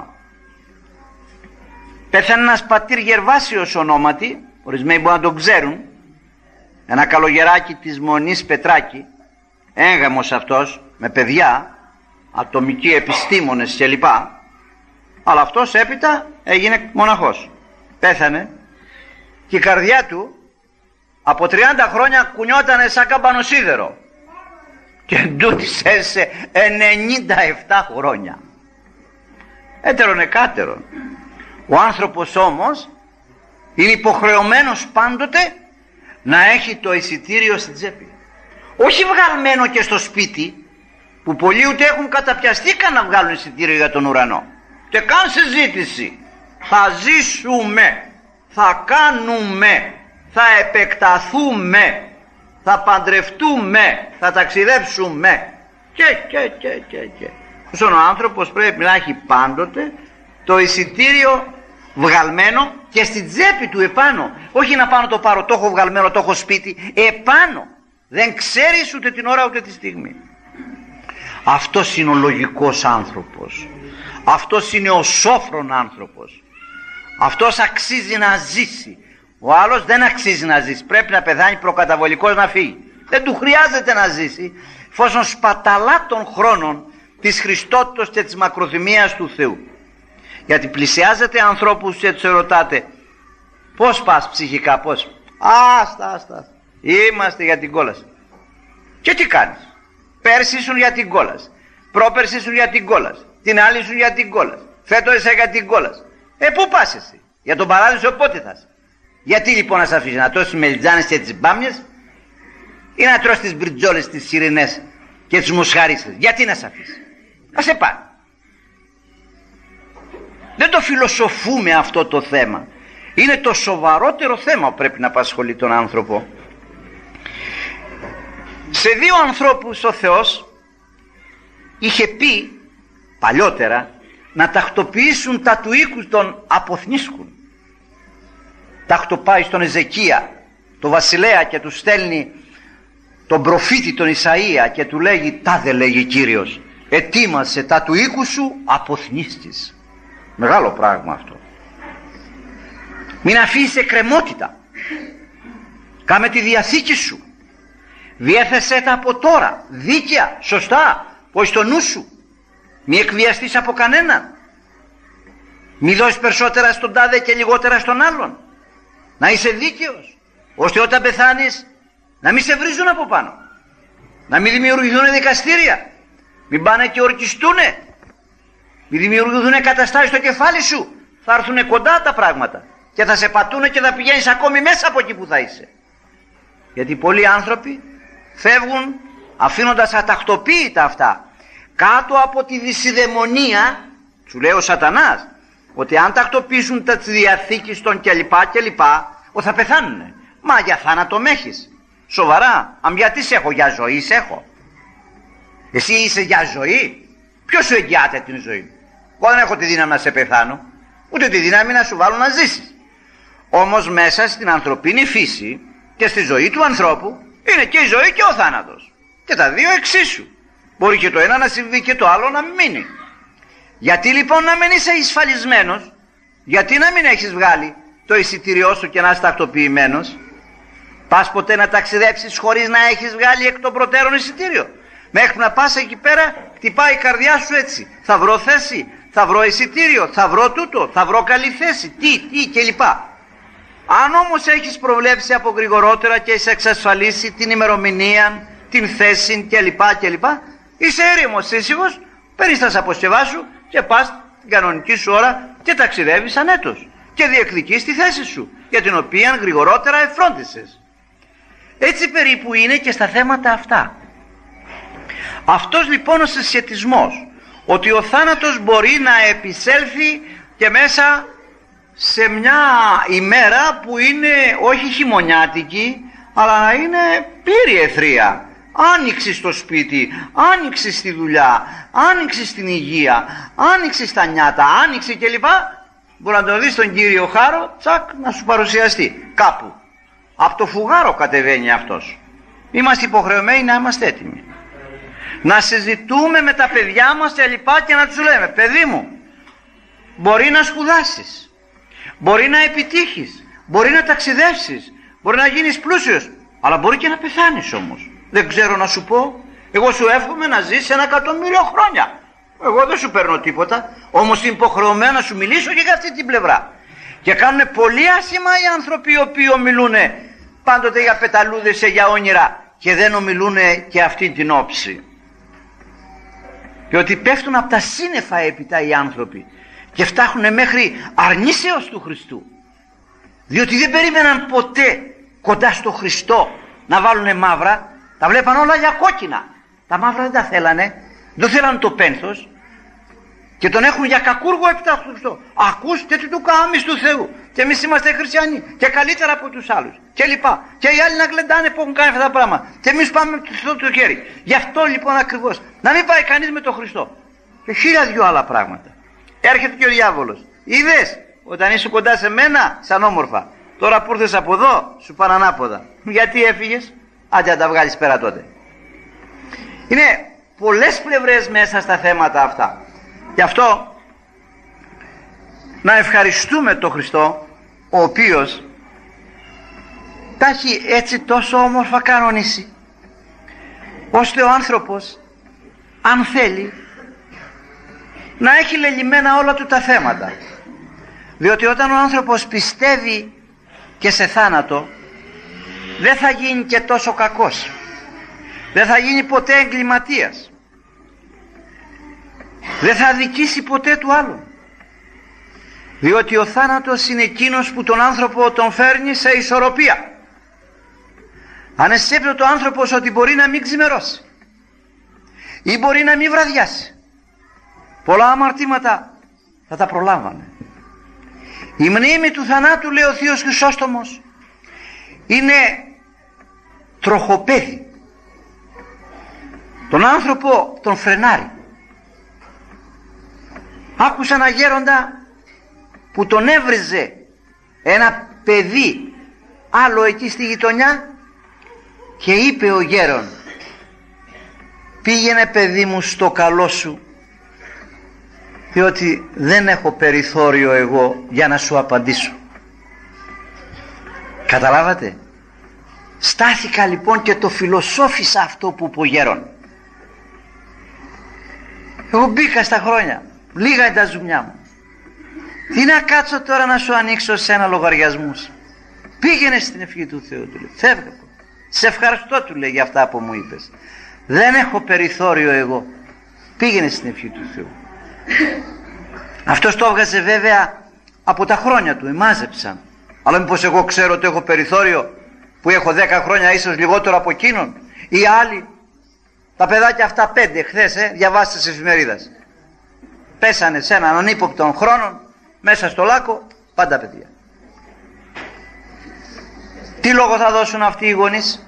Πέθανε ένας πατήρ Γερβάσιος ονόματι, ορισμένοι μπορεί να τον ξέρουν, ένα καλογεράκι της Μονής Πετράκη, έγαμος αυτός, με παιδιά, ατομικοί επιστήμονες κλπ. Αλλά αυτός έπειτα έγινε μοναχός. Πέθανε και η καρδιά του από τριάντα χρόνια κουνιότανε σαν καμπανοσίδερο και ντούτης έζησε ενενήντα επτά χρόνια. Έτερον εκάτερον. Ο άνθρωπος όμως είναι υποχρεωμένος πάντοτε να έχει το εισιτήριο στην τσέπη. Όχι βγαλμένο και στο σπίτι, που πολλοί ούτε έχουν καταπιαστεί καν να βγάλουν εισιτήριο για τον ουρανό. Και καν συζήτηση. Θα ζήσουμε, θα κάνουμε, θα επεκταθούμε, θα παντρευτούμε, θα ταξιδέψουμε και και και και και. Όσο ο άνθρωπος πρέπει να έχει πάντοτε το εισιτήριο βγαλμένο και στην τσέπη του επάνω. Όχι να πάω να το πάρω, το έχω βγαλμένο, το έχω σπίτι, επάνω. Δεν ξέρεις ούτε την ώρα ούτε τη στιγμή. Αυτός είναι ο λογικός άνθρωπος. Αυτός είναι ο σόφρον άνθρωπος. Αυτός αξίζει να ζήσει. Ο άλλος δεν αξίζει να ζήσει. Πρέπει να πεθάνει προκαταβολικός να φύγει. Δεν του χρειάζεται να ζήσει, εφόσον σπαταλά των χρόνων της Χριστότητος και της μακροθυμίας του Θεού. Γιατί πλησιάζετε ανθρώπους και τους ερωτάτε, πώς πας ψυχικά, πώς? Άστα, άστα. Είμαστε για την κόλαση. Και τι κάνεις? Πέρσι ήσουν για την κόλαση. Πρόπερσι ήσουν για την κόλαση. Την άλλη ήσουν για την κόλαση. Φέτος είσαι για την κόλαση. Ε, πού πας εσύ? Για τον παράδεισο πότε θα είσαι? Γιατί λοιπόν να σε αφήσεις να τρώσεις μελιτζάνες και τις μπάμιες ή να τρώσεις τις μπριτζόλες, τις σιρηνές και τις μοσχαρίσες? Γιατί να σε αφήσεις? Να σε πάει. Δεν το φιλοσοφούμε αυτό το θέμα. Είναι το σοβαρότερο θέμα που πρέπει να απασχολεί τον άνθρωπο. Σε δύο ανθρώπους ο Θεός είχε πει παλιότερα να τακτοποιήσουν τα του οίκου των αποθνίσκων. Τακτοπάει στον Εζεκία, το βασιλέα, και του στέλνει τον προφήτη τον Ισαΐα και του λέγει, τάδε λέγει Κύριος, ετοίμασε τα του οίκου σου αποθνίστης. Μεγάλο πράγμα αυτό. Μην αφήσεις εκκρεμότητα. Κάμε τη διαθήκη σου. Διέθεσέ τα από τώρα, δίκαια, σωστά, πως στο νου σου. Μη εκβιαστείς από κανέναν. Μη δώσεις περισσότερα στον τάδε και λιγότερα στον άλλον. Να είσαι δίκαιος, ώστε όταν πεθάνεις να μην σε βρίζουν από πάνω. Να μην δημιουργηθούν δικαστήρια. Μην πάνε και ορκιστούνε. Μην δημιουργηθούν καταστάσεις στο κεφάλι σου. θα έρθουν κοντά τα πράγματα και θα σε πατούνε και θα πηγαίνεις ακόμη μέσα από εκεί που θα είσαι. Γιατί πολλοί άνθρωποι φεύγουν αφήνοντας ατακτοποίητα αυτά κάτω από τη δυσιδαιμονία, σου λέει ο σατανάς, ότι αν τακτοποιήσουν τα διαθήκης των κλπ κλπ θα πεθάνουνε. Μα για θάνατο μ' έχεις? Σοβαρά? Αν γιατί σε έχω? Για ζωή σε έχω? Εσύ είσαι για ζωή? Ποιος σου εγγυάται την ζωή? Εγώ δεν έχω τη δύναμη να σε πεθάνω, ούτε τη δύναμη να σου βάλω να ζήσεις. Όμως μέσα στην ανθρωπίνη φύση και στη ζωή του ανθρώπου είναι και η ζωή και ο θάνατος. Και τα δύο εξίσου. Μπορεί και το ένα να συμβεί και το άλλο να μην μείνει. Γιατί λοιπόν να μην είσαι εισφαλισμένος? Γιατί να μην έχεις βγάλει το εισιτήριό σου και να είσαι τακτοποιημένος? Πας ποτέ να ταξιδέψεις χωρίς να έχεις βγάλει εκ των προτέρων εισιτήριο? Μέχρι να πας εκεί πέρα χτυπάει η καρδιά σου έτσι. Θα βρω θέση, θα βρω εισιτήριο, θα βρω τούτο, θα βρω καλή θέση, τι, τι κλπ. Αν όμως έχεις προβλέψει από γρηγορότερα και έχεις εξασφαλίσει την ημερομηνία, την θέση κλπ κλπ, είσαι έρημος, ήσυχος, παίρνεις τα σαποσκευά σου και πας την κανονική σου ώρα και ταξιδεύεις ανέτος και διεκδικείς τη θέση σου, για την οποία γρηγορότερα εφρόντισες. Έτσι περίπου είναι και στα θέματα αυτά. Αυτός λοιπόν ο συσχετισμός, ότι ο θάνατος μπορεί να επισέλθει και μέσα σε μια ημέρα που είναι όχι χειμωνιάτικη, αλλά να είναι πλήρη αιθρία. Άνοιξη στο σπίτι, άνοιξη στη δουλειά, άνοιξη στην υγεία, άνοιξη στα νιάτα, άνοιξη κλπ. Μπορεί να τον δεις τον κύριο Χάρο, τσακ, να σου παρουσιαστεί κάπου. Από το φουγάρο κατεβαίνει αυτός. Είμαστε υποχρεωμένοι να είμαστε έτοιμοι. Να συζητούμε με τα παιδιά μας κλπ και να τους λέμε, παιδί μου, μπορεί να σπουδάσεις, μπορεί να επιτύχεις, μπορεί να ταξιδεύσεις, μπορεί να γίνεις πλούσιος, αλλά μπορεί και να πεθάνεις όμως. Δεν ξέρω να σου πω. Εγώ σου εύχομαι να ζεις ένα εκατομμύριο χρόνια. Εγώ δεν σου παίρνω τίποτα, όμως είμαι υποχρεωμένο να σου μιλήσω και για αυτή την πλευρά. Και κάνουν πολύ άσχημα οι άνθρωποι οι οποίοι ομιλούν πάντοτε για πεταλούδες και για όνειρα και δεν ομιλούν και αυτή την όψη. Και ότι πέφτουν από τα σύννεφα έπειτα οι άνθρωποι και φτάχουν μέχρι αρνήσεως του Χριστού. Διότι δεν περίμεναν ποτέ κοντά στο Χριστό να βάλουνε μαύρα, τα βλέπαν όλα για κόκκινα. Τα μαύρα δεν τα θέλανε, δεν θέλαν το πένθος και τον έχουν για κακούργο έπειτα στο Χριστό. Ακούς και τι του κάμεις του Θεού και εμείς είμαστε χριστιανοί και καλύτερα από τους άλλους και λοιπά. Και οι άλλοι να γλεντάνε που έχουν κάνει αυτά τα πράγματα και εμείς πάμε με το Χριστό το χέρι. Γι' αυτό λοιπόν ακριβώς να μην πάει κανείς με τον Χριστό. Και χίλια δυο άλλα πράγματα. Έρχεται και ο διάβολος. Είδες όταν είσαι κοντά σε μένα σαν όμορφα, τώρα που ήρθες από εδώ σου πάνε ανάποδα. Γιατί έφυγες? Άντε να τα βγάλεις πέρα τότε. Είναι πολλές πλευρές μέσα στα θέματα αυτά. Γι' αυτό να ευχαριστούμε τον Χριστό, ο οποίος τα έχει έτσι τόσο όμορφα κανονίσει, ώστε ο άνθρωπος αν θέλει να έχει λελειμμένα όλα του τα θέματα. Διότι όταν ο άνθρωπος πιστεύει και σε θάνατο, δεν θα γίνει και τόσο κακός, δεν θα γίνει ποτέ εγκληματίας, δεν θα αδικήσει ποτέ του άλλου. Διότι ο θάνατος είναι εκείνος που τον άνθρωπο τον φέρνει σε ισορροπία. Αν αισθέπτεται ο άνθρωπος ότι μπορεί να μην ξημερώσει ή μπορεί να μην βραδιάσει, πολλά αμαρτήματα θα τα προλάμβανε. Η μνήμη του θανάτου, λέει ο Θείος Χρυσόστομος, είναι τροχοπέδι. Τον άνθρωπο τον φρενάρει. Άκουσα ένα γέροντα που τον έβριζε ένα παιδί άλλο εκεί στη γειτονιά και είπε ο γέρον, πήγαινε παιδί μου στο καλό σου, διότι δεν έχω περιθώριο εγώ για να σου απαντήσω. Καταλάβατε? Στάθηκα λοιπόν και το φιλοσόφισα αυτό που είπε ο γέρον. Εγώ μπήκα στα χρόνια, λίγα είναι τα ζουμιά μου. Τι να κάτσω τώρα να σου ανοίξω σε ένα λογαριασμούς? Πήγαινε στην ευχή του Θεού, του λέει. Φεύγε. Σε ευχαριστώ, του λέει, για αυτά που μου είπες. Δεν έχω περιθώριο εγώ. Πήγαινε στην ευχή του Θεού. Αυτός το έβγαζε βέβαια από τα χρόνια του, εμάζεψαν. Αλλά μήπως εγώ ξέρω ότι έχω περιθώριο που έχω δέκα χρόνια ίσως λιγότερο από εκείνον, ή άλλοι. Τα παιδάκια αυτά πέντε χθες, ε, διαβάστε στις εφημερίδες, πέσανε σε έναν ανύποπτον χρόνο μέσα στο Λάκκο, πάντα παιδιά. Τι λόγο θα δώσουν αυτοί οι γονείς?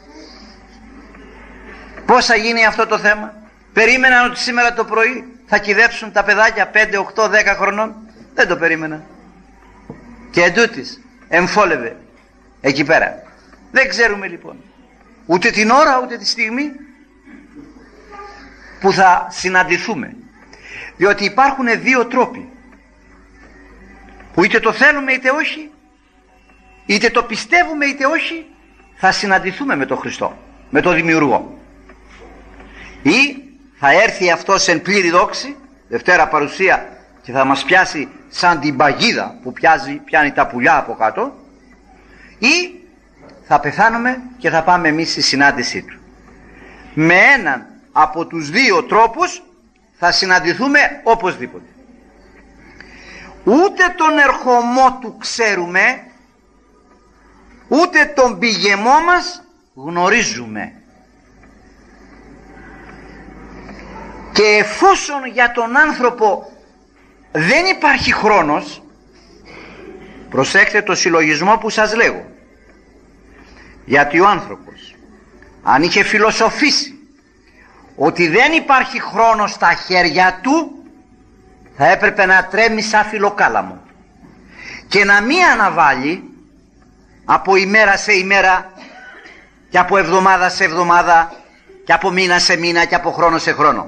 Πώς θα γίνει αυτό το θέμα? Περίμεναν ότι σήμερα το πρωί θα κυδέψουν τα παιδάκια πέντε, οκτώ, δέκα χρονών? Δεν το περίμεναν. Και εντούτοις εμφόλευε εκεί πέρα. Δεν ξέρουμε λοιπόν ούτε την ώρα ούτε τη στιγμή που θα συναντηθούμε, διότι υπάρχουν δύο τρόποι που είτε το θέλουμε είτε όχι, είτε το πιστεύουμε είτε όχι, θα συναντηθούμε με τον Χριστό, με τον Δημιουργό. Ή θα έρθει αυτός εν πλήρη δόξη, Δευτέρα παρουσία, και θα μας πιάσει σαν την παγίδα που πιάζει, πιάνει τα πουλιά από κάτω, ή θα πεθάνουμε και θα πάμε εμείς στη συνάντησή του. Με έναν από τους δύο τρόπους θα συναντηθούμε οπωσδήποτε. Ούτε τον ερχομό του ξέρουμε, ούτε τον πηγεμό μας γνωρίζουμε. Και εφόσον για τον άνθρωπο δεν υπάρχει χρόνος, προσέξτε το συλλογισμό που σας λέγω, γιατί ο άνθρωπος αν είχε φιλοσοφήσει ότι δεν υπάρχει χρόνος στα χέρια του, θα έπρεπε να τρέμει σαν φιλοκάλαμο και να μην αναβάλει από ημέρα σε ημέρα και από εβδομάδα σε εβδομάδα και από μήνα σε μήνα και από χρόνο σε χρόνο,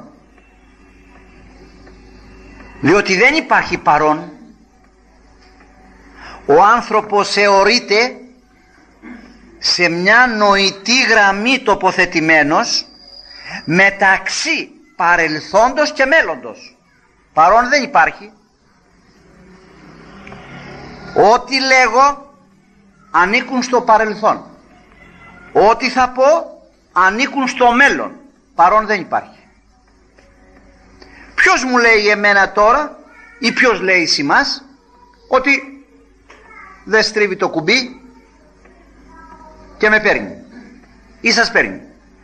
διότι δεν υπάρχει παρόν. Ο άνθρωπος θεωρείται σε μια νοητή γραμμή τοποθετημένος μεταξύ παρελθόντος και μέλλοντος. Παρόν δεν υπάρχει. Ό,τι λέγω ανήκουν στο παρελθόν, ό,τι θα πω ανήκουν στο μέλλον. Παρόν δεν υπάρχει. Ποιος μου λέει εμένα τώρα ή ποιος λέει σε εμάς ότι δεν στρίβει το κουμπί και με παίρνει ή σας παίρνει?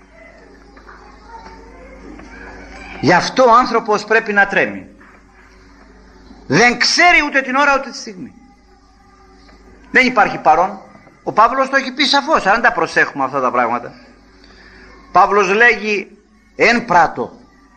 Γι' αυτό ο άνθρωπος πρέπει να τρέμει. Δεν ξέρει ούτε την ώρα ούτε τη στιγμή. Δεν υπάρχει παρόν. Ο Παύλος το έχει πει σαφώς, αν τα προσέχουμε αυτά τα πράγματα. Παύλος λέγει εν πράτο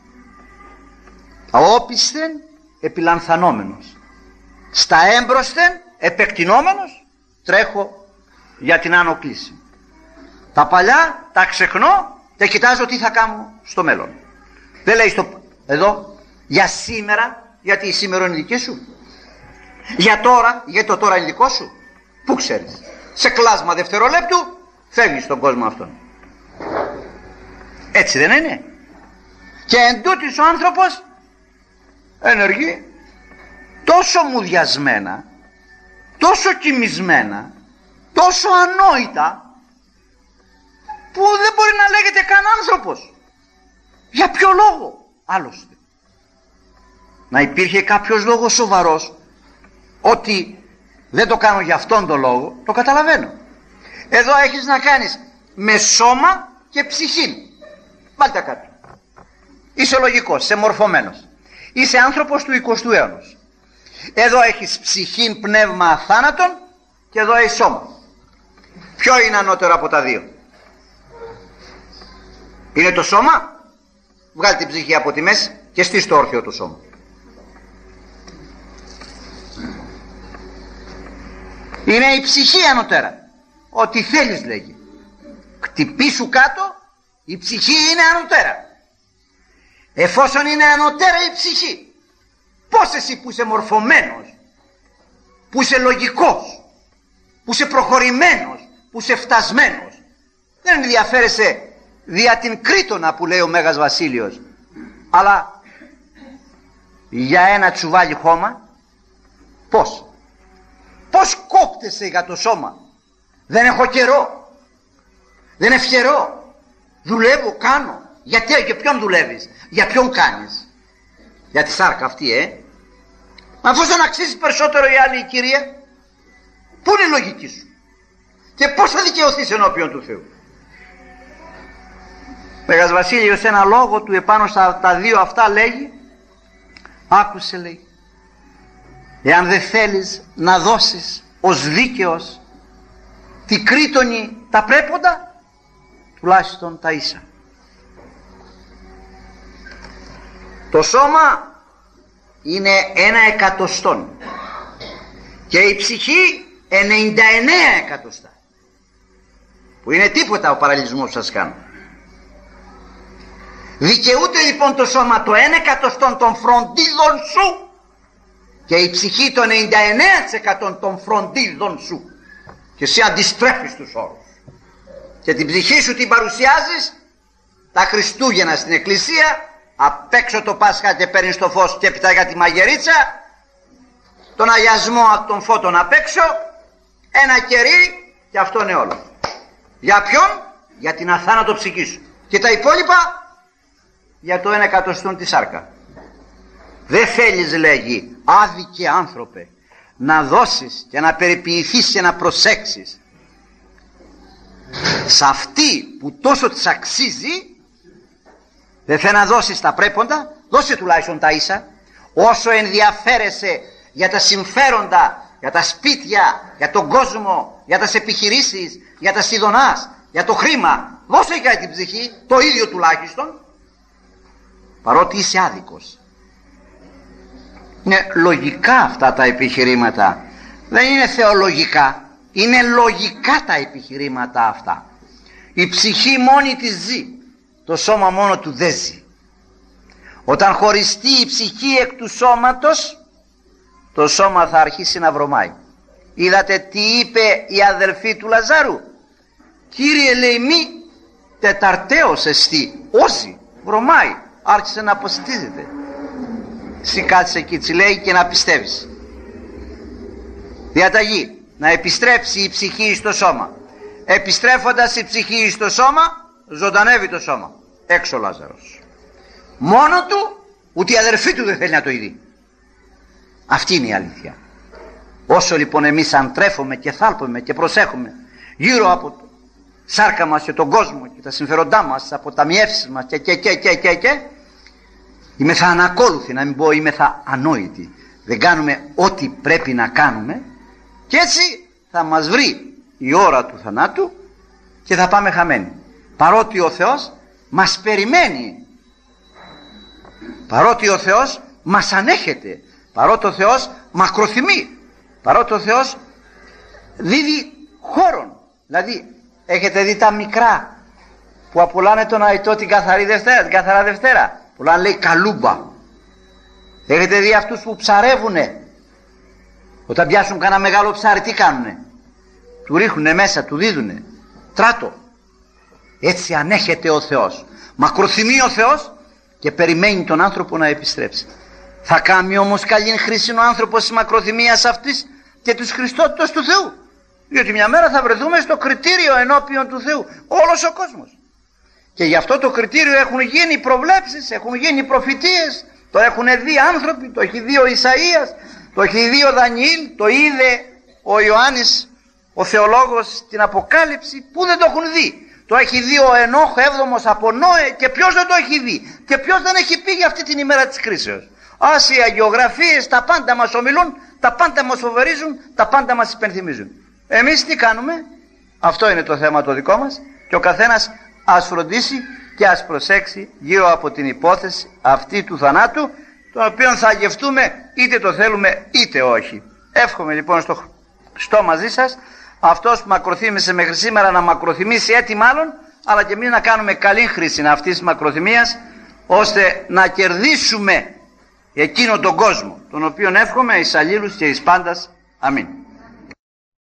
αόπισθεν επιλανθανόμενος, στα έμπροσθεν επεκτηνόμενος τρέχω για την άνω κλίση. Τα παλιά τα ξεχνώ και κοιτάζω τι θα κάνω στο μέλλον. Δεν λέει στο, εδώ για σήμερα, γιατί η σήμερα είναι δική σου, για τώρα, γιατί το τώρα είναι δικό σου. Πού ξέρεις? Σε κλάσμα δευτερολέπτου φεύγεις στον κόσμο αυτόν. Έτσι δεν είναι? Και εντούτοις ο άνθρωπος ενεργεί τόσο μουδιασμένα, τόσο κοιμισμένα, τόσο ανόητα, που δεν μπορεί να λέγεται καν άνθρωπος. Για ποιο λόγο? Άλλωστε να υπήρχε κάποιος λόγος σοβαρός, ότι δεν το κάνω για αυτόν τον λόγο, το καταλαβαίνω. Εδώ έχεις να κάνεις με σώμα και ψυχή. Βάλτε κάτω. Είσαι λογικός, είσαι μορφωμένος, είσαι άνθρωπος του εικοστού αιώνος. Εδώ έχεις ψυχήν, πνεύμα, αθάνατον, και εδώ έχεις σώμα. Ποιο είναι ανώτερο από τα δύο? Είναι το σώμα? Βγάλει την ψυχή από τη μέση και στείς το όρθιο το σώμα. Είναι η ψυχή ανωτέρα. Ό,τι θέλεις λέγει. Χτυπήσου κάτω, η ψυχή είναι ανωτέρα. Εφόσον είναι ανωτέρα η ψυχή, πώς εσύ που είσαι μορφωμένος, που είσαι λογικός, που είσαι προχωρημένος, που είσαι φτασμένος, δεν ενδιαφέρεσαι δια την Κρήτονα που λέει ο Μέγας Βασίλειος, αλλά για ένα τσουβάλι χώμα? Πώς? Πώς κόπτεσαι για το σώμα? Δεν έχω καιρό, δεν ευχερώ, δουλεύω, κάνω. Γιατί, για ποιον δουλεύεις? Για ποιον κάνεις? Για τη σάρκα αυτή, ε? Αφού δεν αξίζει περισσότερο η άλλη η Κυρία, πού είναι η λογική σου και πώς θα δικαιωθείς ενώπιον του Θεού? Μέγας Βασίλειος ένα λόγο του επάνω στα τα δύο αυτά λέγει, άκουσε, λέει, εάν δεν θέλεις να δώσεις ως δίκαιος τη κρίτωνη τα πρέποντα, τουλάχιστον τα ίσα. Το σώμα είναι ένα εκατοστόν και η ψυχή ενενήντα εννέα εκατοστά, που είναι τίποτα ο παραλληλισμός που σας κάνω. Δικαιούται λοιπόν το σώμα το ένα εκατοστόν των φροντίδων σου και η ψυχή το ενενήντα εννέα τοις εκατό των φροντίδων σου, και εσύ αντιστρέφεις τους όρους και την ψυχή σου την παρουσιάζεις τα Χριστούγεννα στην εκκλησία, απ' έξω το Πάσχα και παίρνεις το φως και έπειτα για τη μαγερίτσα, τον αγιασμό των φώτων απ' έξω, ένα κερί και αυτό είναι όλο. Για ποιον? Για την αθάνατο ψυχή σου, και τα υπόλοιπα για το ένα εκατοστόν τη σάρκα. Δεν θέλεις, λέγει, άδικε άνθρωπε, να δώσεις και να περιποιηθείς και να προσέξεις σε αυτή που τόσο της αξίζει. Δεν θέλει να δώσεις τα πρέποντα, δώσε τουλάχιστον τα ίσα. Όσο ενδιαφέρεσαι για τα συμφέροντα, για τα σπίτια, για τον κόσμο, για τις επιχειρήσεις, για τα σιδωνάς, για το χρήμα, δώσε για την ψυχή το ίδιο τουλάχιστον, παρότι είσαι άδικος. Είναι λογικά αυτά τα επιχειρήματα, δεν είναι θεολογικά, είναι λογικά τα επιχειρήματα αυτά. Η ψυχή μόνη της ζει, το σώμα μόνο του δεν ζει. Όταν χωριστεί η ψυχή εκ του σώματος, το σώμα θα αρχίσει να βρωμάει. Είδατε τι είπε η αδελφή του Λαζάρου? Κύριε, λέει, μη τεταρτέως εστί, όζει, βρωμάει, άρχισε να αποστίζεται. Εσύ κάτσε εκεί, τσι λέει, και να πιστεύεις. Διαταγή, να επιστρέψει η ψυχή στο σώμα. Επιστρέφοντας η ψυχή στο σώμα, ζωντανεύει το σώμα. Έξω ο Λάζαρος. Μόνο του, ούτε η αδερφή του δεν θέλει να το ειδεί. Αυτή είναι η αλήθεια. Όσο λοιπόν εμείς αντρέφουμε και θάλπουμε και προσέχουμε γύρω από το σάρκα μας και τον κόσμο και τα συμφέροντά μας, τις αποταμιεύσεις μας και και και και και, και είμαι θα ανακόλουθοι, να μην πω είμαι θα ανόητοι. Δεν κάνουμε ό,τι πρέπει να κάνουμε και έτσι θα μας βρει η ώρα του θανάτου και θα πάμε χαμένοι. Παρότι ο Θεός μας περιμένει, παρότι ο Θεός μας ανέχεται, παρότι ο Θεός μακροθυμεί, παρότι ο Θεός δίδει χώρον. Δηλαδή έχετε δει τα μικρά που απολάνε τον αητό την καθαρή Δευτέρα, την καθαρά Δευτέρα, πουλάνε, λέει, καλούμπα. Έχετε δει αυτούς που ψαρεύουνε, όταν πιάσουν κανένα μεγάλο ψάρι τι κάνουνε? Του ρίχνουνε μέσα, του δίδουνε τράτο. Έτσι ανέχεται ο Θεός, μακροθυμεί ο Θεός και περιμένει τον άνθρωπο να επιστρέψει. Θα κάνει όμως καλή χρήση ο άνθρωπος της μακροθυμίας αυτής και της Χριστότητος του Θεού, διότι μια μέρα θα βρεθούμε στο κριτήριο ενώπιον του Θεού, όλος ο κόσμος. Και γι' αυτό το κριτήριο έχουν γίνει προβλέψεις, έχουν γίνει προφητείες, το έχουν δει άνθρωποι, το έχει δει ο Ισαΐας, το έχει δει ο Δανιήλ, το είδε ο Ιωάννης ο θεολόγος στην Αποκάλυψη, που δεν το έχουν δει. Το έχει δει ο Ενόχ έβδομος από Νόε, και ποιος δεν το έχει δει? Και ποιος δεν έχει πει για αυτή την ημέρα της κρίσεως? Ας οι αγιογραφίες τα πάντα μας ομιλούν, τα πάντα μας φοβερίζουν, τα πάντα μας υπενθυμίζουν. Εμείς τι κάνουμε? Αυτό είναι το θέμα το δικό μας, και ο καθένας ας φροντίσει και ας προσέξει γύρω από την υπόθεση αυτή του θανάτου, τον οποίο θα αγευτούμε είτε το θέλουμε είτε όχι. Εύχομαι λοιπόν στο Χριστό μαζί σας, αυτός που μακροθύμησε μέχρι σήμερα να μακροθυμήσει έτη μάλλον, αλλά και εμείς να κάνουμε καλή χρήση αυτής της μακροθυμίας, ώστε να κερδίσουμε εκείνον τον κόσμο, τον οποίον εύχομαι εις αλλήλους και εις πάντας. Αμήν.